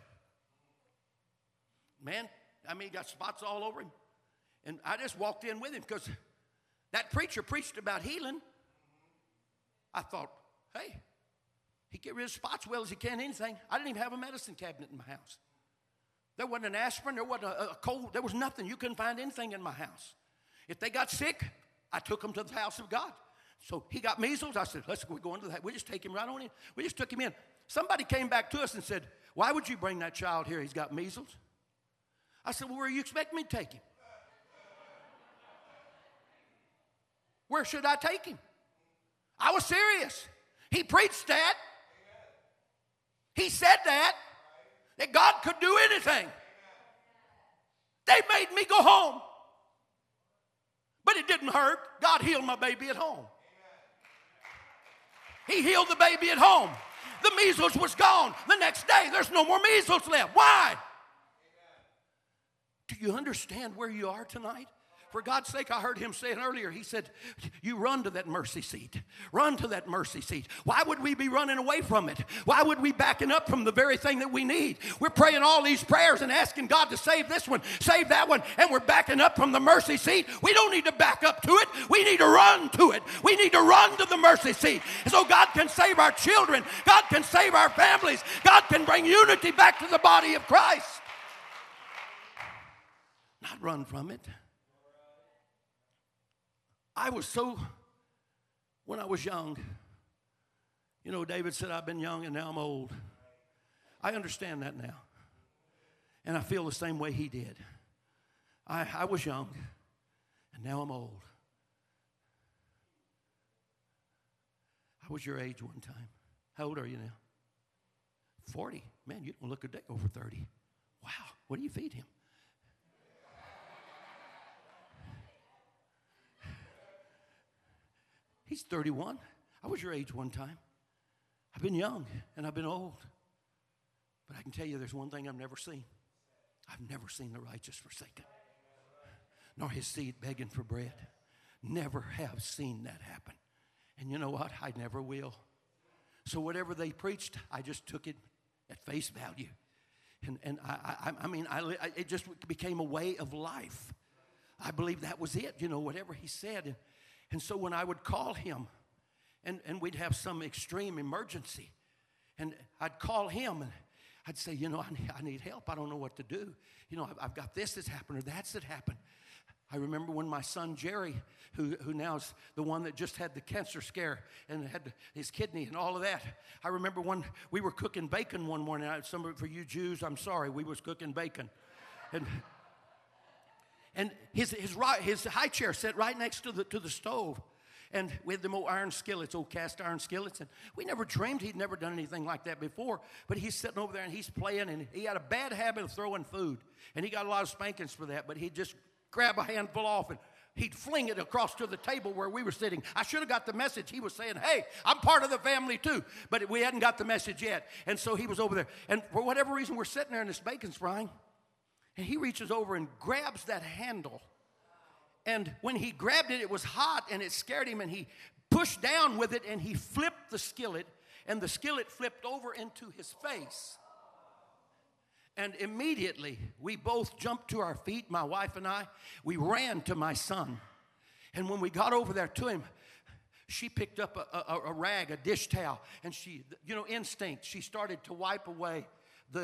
Man, I mean, he got spots all over him. And I just walked in with him because that preacher preached about healing. I thought, hey, he get rid of spots well as he can, anything. I didn't even have a medicine cabinet in my house. There wasn't an aspirin. There wasn't a cold. There was nothing. You couldn't find anything in my house. If they got sick, I took them to the house of God. So he got measles. I said, let's go into that. We just take him right on in. We just took him in. Somebody came back to us and said, why would you bring that child here? He's got measles. I said, well, where do you expect me to take him? Where should I take him? I was serious. He preached that. He said that God could do anything. They made me go home. But it didn't hurt. God healed my baby at home. He healed the baby at home. The measles was gone. The next day, there's no more measles left. Why? Do you understand where you are tonight? For God's sake, I heard him saying earlier, he said, you run to that mercy seat. Run to that mercy seat. Why would we be running away from it? Why would we backing up from the very thing that we need? We're praying all these prayers and asking God to save this one, save that one, and we're backing up from the mercy seat. We don't need to back up to it. We need to run to it. We need to run to the mercy seat. So God can save our children. God can save our families. God can bring unity back to the body of Christ. Not run from it. When I was young, you know, David said, I've been young and now I'm old. I understand that now. And I feel the same way he did. I was young and now I'm old. I was your age one time. How old are you now? 40. Man, you don't look a day over 30. Wow, what do you feed him? He's 31. I was your age one time. I've been young and I've been old. But I can tell you there's one thing I've never seen. I've never seen the righteous forsaken, nor his seed begging for bread. Never have seen that happen. And you know what? I never will. So whatever they preached, I just took it at face value. And it just became a way of life. I believe that was it, you know, whatever he said. And so when I would call him, and we'd have some extreme emergency, and I'd call him, and I'd say, you know, I need help. I don't know what to do. You know, I've got this that's happened or that's that happened. I remember when my son Jerry, who now is the one that just had the cancer scare and had his kidney and all of that. I remember when we were cooking bacon one morning. For you Jews, I'm sorry, we was cooking bacon. And his high chair sat right next to the stove. And we had them old iron skillets, old cast iron skillets. And we never dreamed he'd never done anything like that before. But he's sitting over there and he's playing. And he had a bad habit of throwing food. And he got a lot of spankings for that. But he'd just grab a handful off and he'd fling it across to the table where we were sitting. I should have got the message. He was saying, hey, I'm part of the family too. But we hadn't got the message yet. And so he was over there. And for whatever reason, we're sitting there and this bacon's frying. And he reaches over and grabs that handle. And when he grabbed it, it was hot and it scared him. And he pushed down with it and he flipped the skillet. And the skillet flipped over into his face. And immediately, we both jumped to our feet, my wife and I. We ran to my son. And when we got over there to him, she picked up a rag, a dish towel. And she, you know, instinct, she started to wipe away the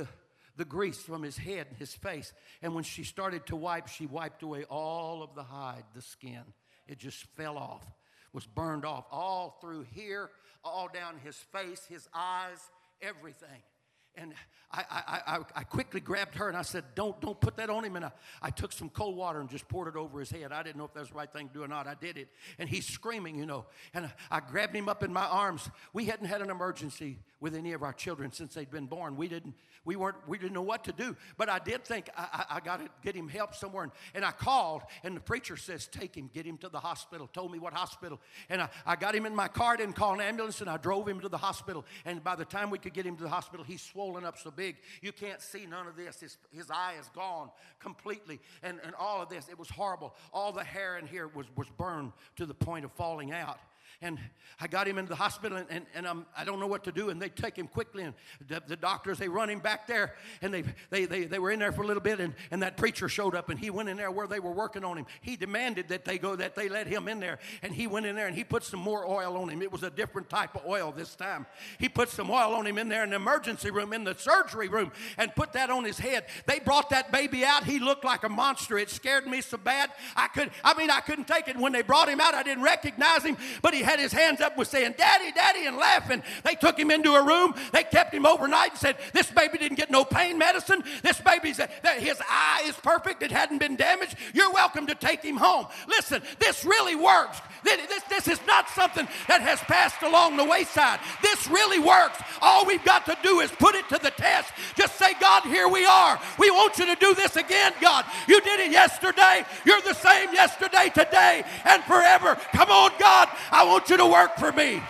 the grease from his head and his face. And when she started to wipe, she wiped away all of the hide, the skin. It just fell off, was burned off, all through here, all down his face, his eyes, everything. And I quickly grabbed her and I said, don't put that on him. And I took some cold water and just poured it over his head. I didn't know if that was the right thing to do or not. I did it. And he's screaming, you know. And I grabbed him up in my arms. We hadn't had an emergency with any of our children since they'd been born. We didn't know what to do. But I did think I got to get him help somewhere. And I called, and the preacher says, take him, get him to the hospital. Told me what hospital. And I got him in my car, didn't call an ambulance, and I drove him to the hospital. And by the time we could get him to the hospital, he's swollen up so big, you can't see none of this. His eye is gone completely. And all of this, it was horrible. All the hair in here was burned to the point of falling out. And I got him into the hospital, and I don't know what to do. And they take him quickly, and the doctors, they run him back there. And they were in there for a little bit, and that preacher showed up, and he went in there where they were working on him. He demanded that they let him in there. And he went in there, and he put some more oil on him. It was a different type of oil this time. He put some oil on him in there in the emergency room, in the surgery room, and put that on his head. They brought that baby out. He looked like a monster. It scared me so bad. I couldn't take it. When they brought him out, I didn't recognize him, but he had his hands up, was saying, Daddy, Daddy, and laughing. They took him into a room. They kept him overnight and said, this baby didn't get no pain medicine. This baby's, his eye is perfect. It hadn't been damaged. You're welcome to take him home. Listen, this really works. This is not something that has passed along the wayside. This really works. All we've got to do is put it to the test. Just say, God, here we are. We want you to do this again, God. You did it yesterday. You're the same yesterday, today, and forever. Come on, God. I want you to work for me.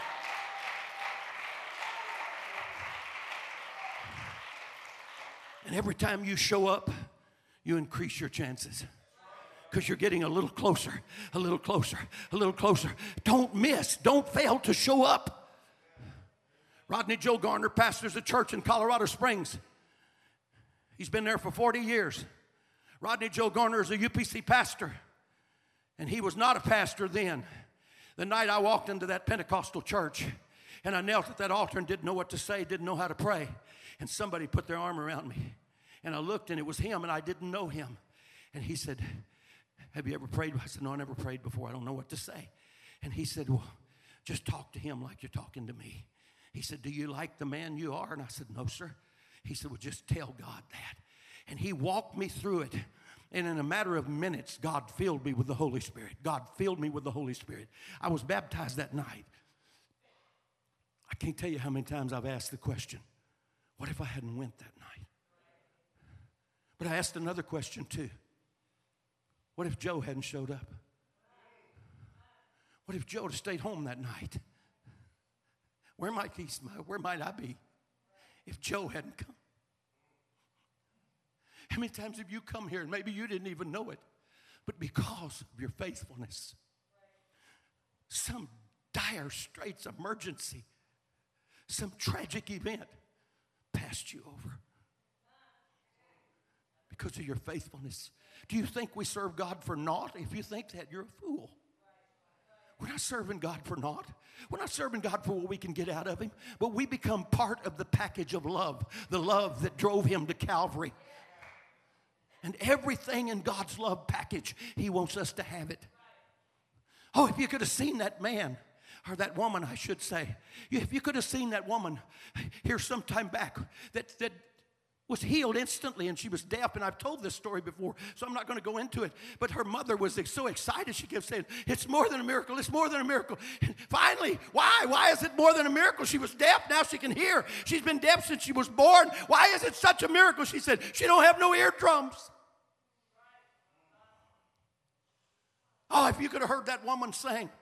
And every time you show up, you increase your chances. Because you're getting a little closer, a little closer, a little closer. Don't miss. Don't fail to show up. Rodney Joe Garner pastors a church in Colorado Springs. He's been there for 40 years. Rodney Joe Garner is a UPC pastor. And he was not a pastor then. The night I walked into that Pentecostal church, and I knelt at that altar and didn't know what to say, didn't know how to pray. And somebody put their arm around me. And I looked, and it was him, and I didn't know him. And he said, have you ever prayed? I said, no, I never prayed before. I don't know what to say. And he said, well, just talk to him like you're talking to me. He said, do you like the man you are? And I said, no, sir. He said, well, just tell God that. And he walked me through it. And in a matter of minutes, God filled me with the Holy Spirit. God filled me with the Holy Spirit. I was baptized that night. I can't tell you how many times I've asked the question, what if I hadn't went that night? But I asked another question too. What if Joe hadn't showed up? What if Joe had stayed home that night? Where might I be if Joe hadn't come? How many times have you come here and maybe you didn't even know it, but because of your faithfulness, some dire straits, emergency, some tragic event passed you over because of your faithfulness? Do you think we serve God for naught? If you think that, you're a fool. We're not serving God for naught. We're not serving God for what we can get out of him, but we become part of the package of love, the love that drove him to Calvary. And everything in God's love package, he wants us to have it. Oh, if you could have seen that man, or that woman, I should say. If you could have seen that woman here sometime back that was healed instantly, and she was deaf, and I've told this story before, so I'm not going to go into it. But her mother was so excited, she kept saying, it's more than a miracle, it's more than a miracle. And finally, why is it more than a miracle? She was deaf, now she can hear. She's been deaf since she was born. Why is it such a miracle? She said, she don't have no eardrums. Oh, if you could have heard that woman sing.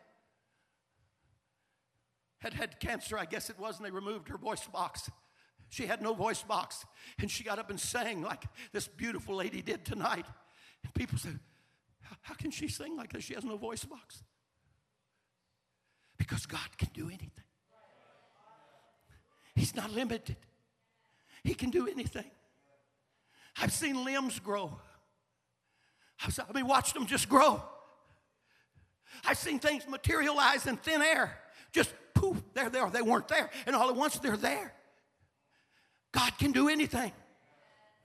Had cancer, I guess it was, and they removed her voice box. She had no voice box. And she got up and sang like this beautiful lady did tonight. And people said, how can she sing like this? She has no voice box. Because God can do anything. He's not limited. He can do anything. I've seen limbs grow. Watched them just grow. I've seen things materialize in thin air. Just poof, there they are. They weren't there. And all at once they're there. God can do anything.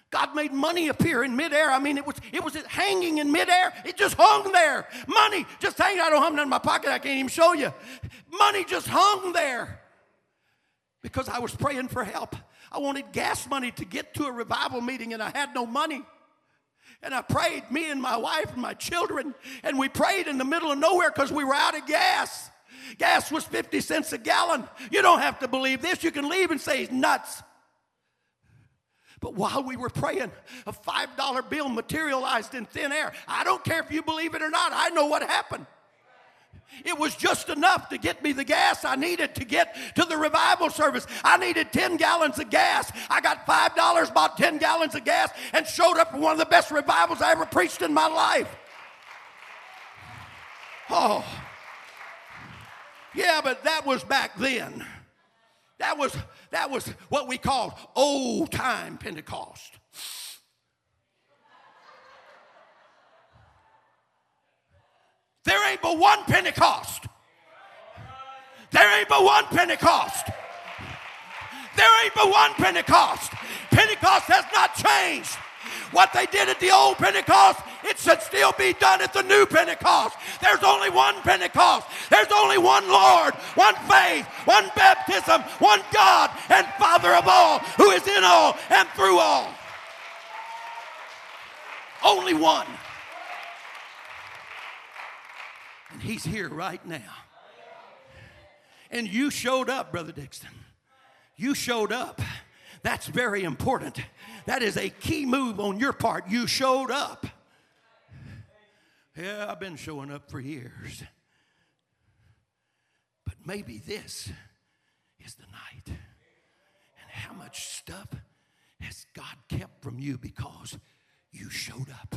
God made money appear in midair. I mean, it was hanging in midair. It just hung there. Money just hanging. I don't have none in my pocket. I can't even show you. Money just hung there because I was praying for help. I wanted gas money to get to a revival meeting, and I had no money. And I prayed, me and my wife and my children, and we prayed in the middle of nowhere because we were out of gas. Gas was 50 cents a gallon. You don't have to believe this. You can leave and say he's nuts. But while we were praying, a $5 bill materialized in thin air. I don't care if you believe it or not. I know what happened. It was just enough to get me the gas I needed to get to the revival service. I needed 10 gallons of gas. I got $5, bought 10 gallons of gas, and showed up for one of the best revivals I ever preached in my life. Oh, yeah, but that was back then. That was what we called old time Pentecost. There ain't but one Pentecost. There ain't but one Pentecost. There ain't but one Pentecost. Pentecost has not changed. What they did at the old Pentecost, it should still be done at the new Pentecost. There's only one Pentecost. There's only one Lord, one faith, one baptism, one God and Father of all, who is in all and through all. Only one. And he's here right now. And you showed up, Brother Dixon. You showed up. That's very important. That is a key move on your part. You showed up. Yeah, I've been showing up for years. But maybe this is the night. And how much stuff has God kept from you because you showed up?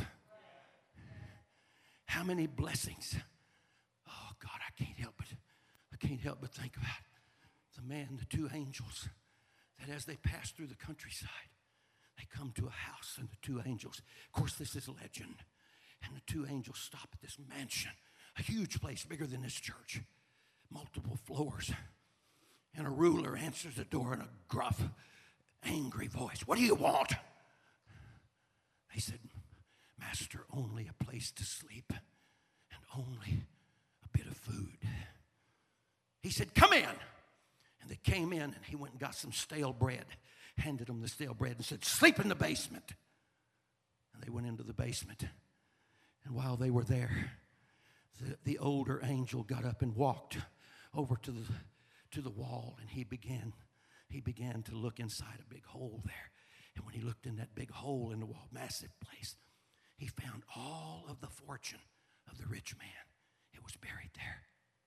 How many blessings? Oh, God, I can't help but think about the man, the two angels, that as they pass through the countryside, they come to a house, and the two angels, of course, this is legend, and the two angels stop at this mansion, a huge place, bigger than this church, multiple floors, and a ruler answers the door in a gruff, angry voice. What do you want? They said, Master, only a place to sleep and only a bit of food. He said, come in. And they came in, and he went and got some stale bread, handed them the stale bread and said, sleep in the basement. And they went into the basement. And while they were there, the older angel got up and walked over to the wall, and he began to look inside a big hole there. And when he looked in that big hole in the wall, massive place, he found all of the fortune of the rich man. It was buried there.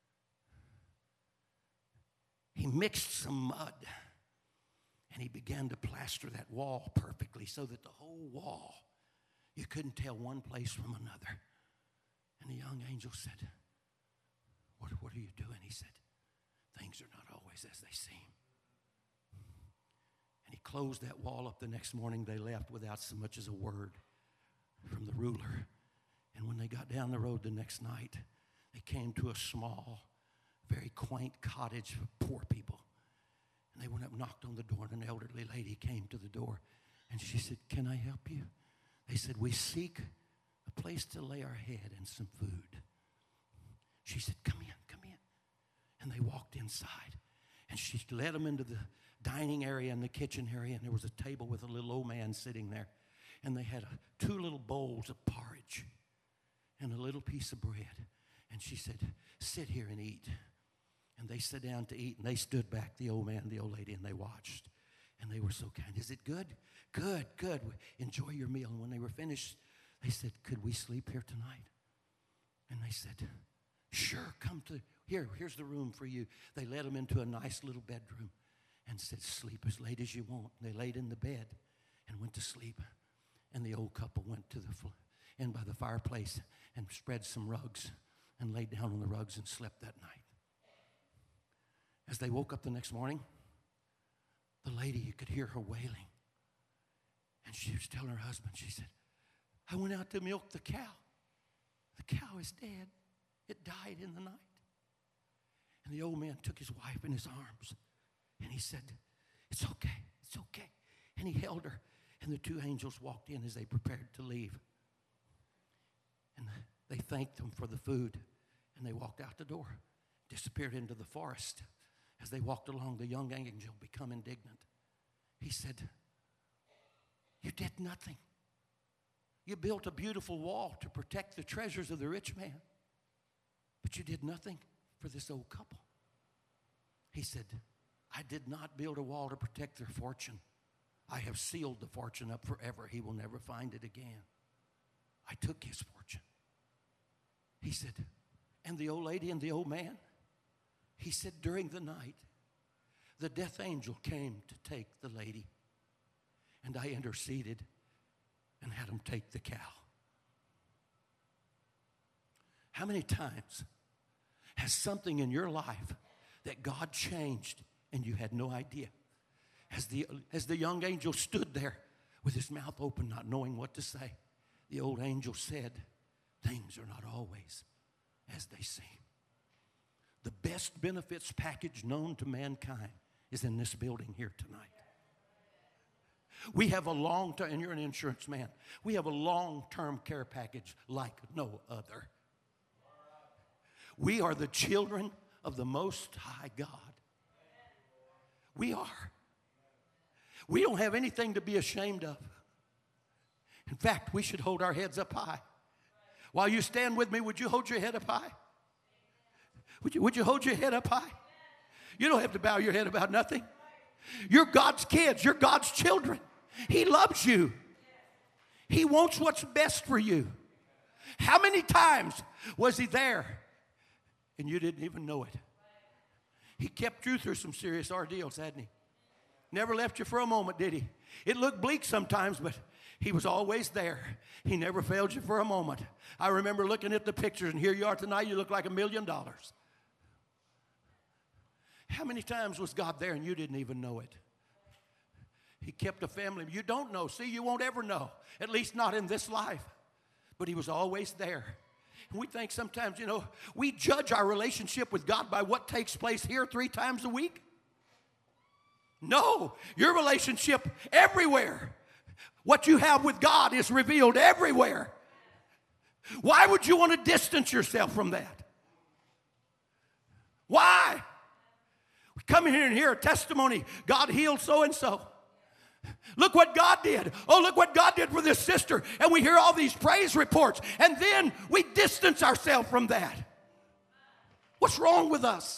He mixed some mud, and he began to plaster that wall perfectly so that the whole wall, you couldn't tell one place from another. And the young angel said, what are you doing? He said, things are not always as they seem. And he closed that wall up. The next morning they left without so much as a word from the ruler. And when they got down the road the next night, they came to a small, very quaint cottage for poor people. And they went up and knocked on the door, and an elderly lady came to the door. And she said, can I help you? They said, we seek a place to lay our head and some food. She said, come in. And they walked inside. And she led them into the dining area and the kitchen area, and there was a table with a little old man sitting there. And they had two little bowls of porridge and a little piece of bread. And she said, sit here and eat. And they sat down to eat, and they stood back, the old man and the old lady, and they watched. And they were so kind. Is it good? Good. Enjoy your meal. And when they were finished, they said, could we sleep here tonight? And they said, sure, come to, here's the room for you. They led them into a nice little bedroom and said, sleep as late as you want. And they laid in the bed and went to sleep. And the old couple went to in by the fireplace and spread some rugs and laid down on the rugs and slept that night. As they woke up the next morning, the lady, you could hear her wailing. And she was telling her husband, she said, I went out to milk the cow. The cow is dead. It died in the night. And the old man took his wife in his arms, and he said, it's okay. And he held her, And the two angels walked in as they prepared to leave. And they thanked them for the food. And they walked out the door, disappeared into the forest. As they walked along, the young angel became indignant. He said, you did nothing. You built a beautiful wall to protect the treasures of the rich man, but you did nothing for this old couple. He said, I did not build a wall to protect their fortune. I have sealed the fortune up forever. He will never find it again. I took his fortune. He said, and the old lady and the old man? He said, during the night, the death angel came to take the lady, and I interceded and had him take the cow. How many times has something in your life that God changed and you had no idea? As the young angel stood there with his mouth open, not knowing what to say, the old angel said, things are not always as they seem. The best benefits package known to mankind is in this building here tonight. We have a long-term, and you're an insurance man, we have a long-term care package like no other. We are the children of the Most High God. We are. We don't have anything to be ashamed of. In fact, we should hold our heads up high. While you stand with me, would you hold your head up high? Would you hold your head up high? You don't have to bow your head about nothing. You're God's kids. You're God's children. He loves you. He wants what's best for you. How many times was he there and you didn't even know it? He kept you through some serious ordeals, hadn't he? Never left you for a moment, did he? It looked bleak sometimes, but he was always there. He never failed you for a moment. I remember looking at the pictures, and here you are tonight. You look like $1 million. How many times was God there and you didn't even know it? He kept a family. You don't know. See, you won't ever know, at least not in this life. But he was always there. And we think sometimes, we judge our relationship with God by what takes place here 3 times a week. No, your relationship everywhere. What you have with God is revealed everywhere. Why would you want to distance yourself from that? Why? We come in here and hear a testimony. God healed so-and-so. Look what God did. Oh, look what God did for this sister. And we hear all these praise reports. And then we distance ourselves from that. What's wrong with us?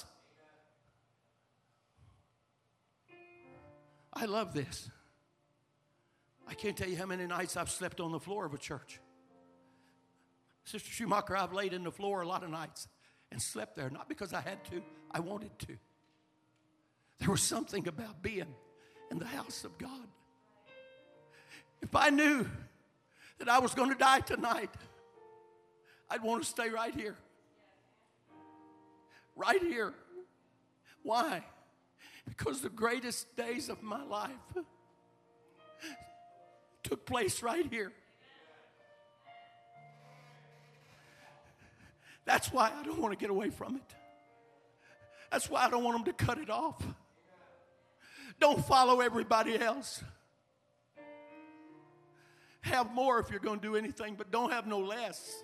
I love this. I can't tell you how many nights I've slept on the floor of a church. Sister Schumacher, I've laid in the floor a lot of nights and slept there, not because I had to, I wanted to. There was something about being in the house of God. If I knew that I was going to die tonight, I'd want to stay right here. Right here. Why? Because the greatest days of my life took place right here. That's why I don't want to get away from it. That's why I don't want them to cut it off. Don't follow everybody else. Have more if you're going to do anything, but don't have no less.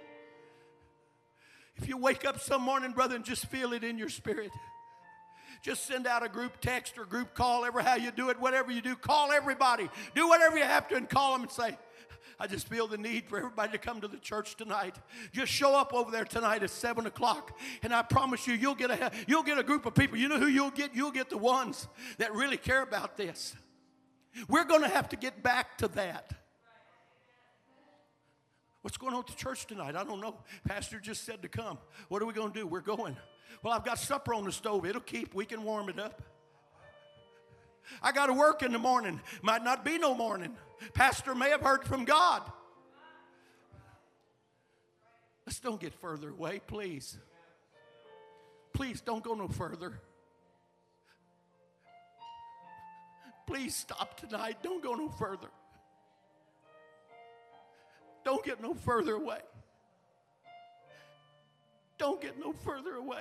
If you wake up some morning, brother, and just feel it in your spirit, just send out a group text or group call, ever how you do it, whatever you do, call everybody. Do whatever you have to and call them and say, I just feel the need for everybody to come to the church tonight. Just show up over there tonight at 7 o'clock, and I promise you, you'll get a group of people. You know who you'll get? You'll get the ones that really care about this. We're going to have to get back to that. What's going on at the church tonight? I don't know. Pastor just said to come. What are we going to do? We're going. Well, I've got supper on the stove. It'll keep. We can warm it up. I got to work in the morning. Might not be no morning. Pastor may have heard from God. Let's don't get further away, please. Please don't go no further. Please stop tonight. Don't go no further. Don't get no further away. Don't get no further away.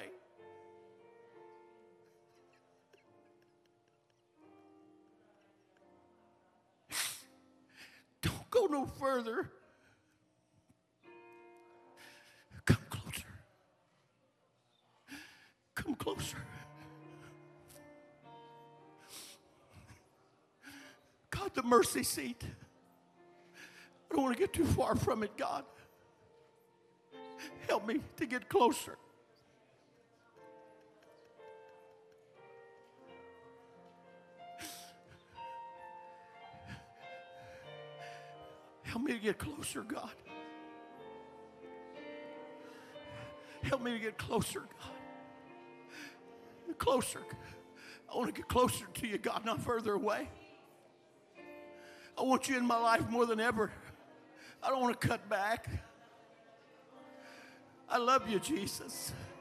no further. Come closer. Come closer. God, the mercy seat. I don't want to get too far from it, God. Help me to get closer. Help me to get closer, God. Help me to get closer, God. Closer. I want to get closer to you, God, not further away. I want you in my life more than ever. I don't want to cut back. I love you, Jesus.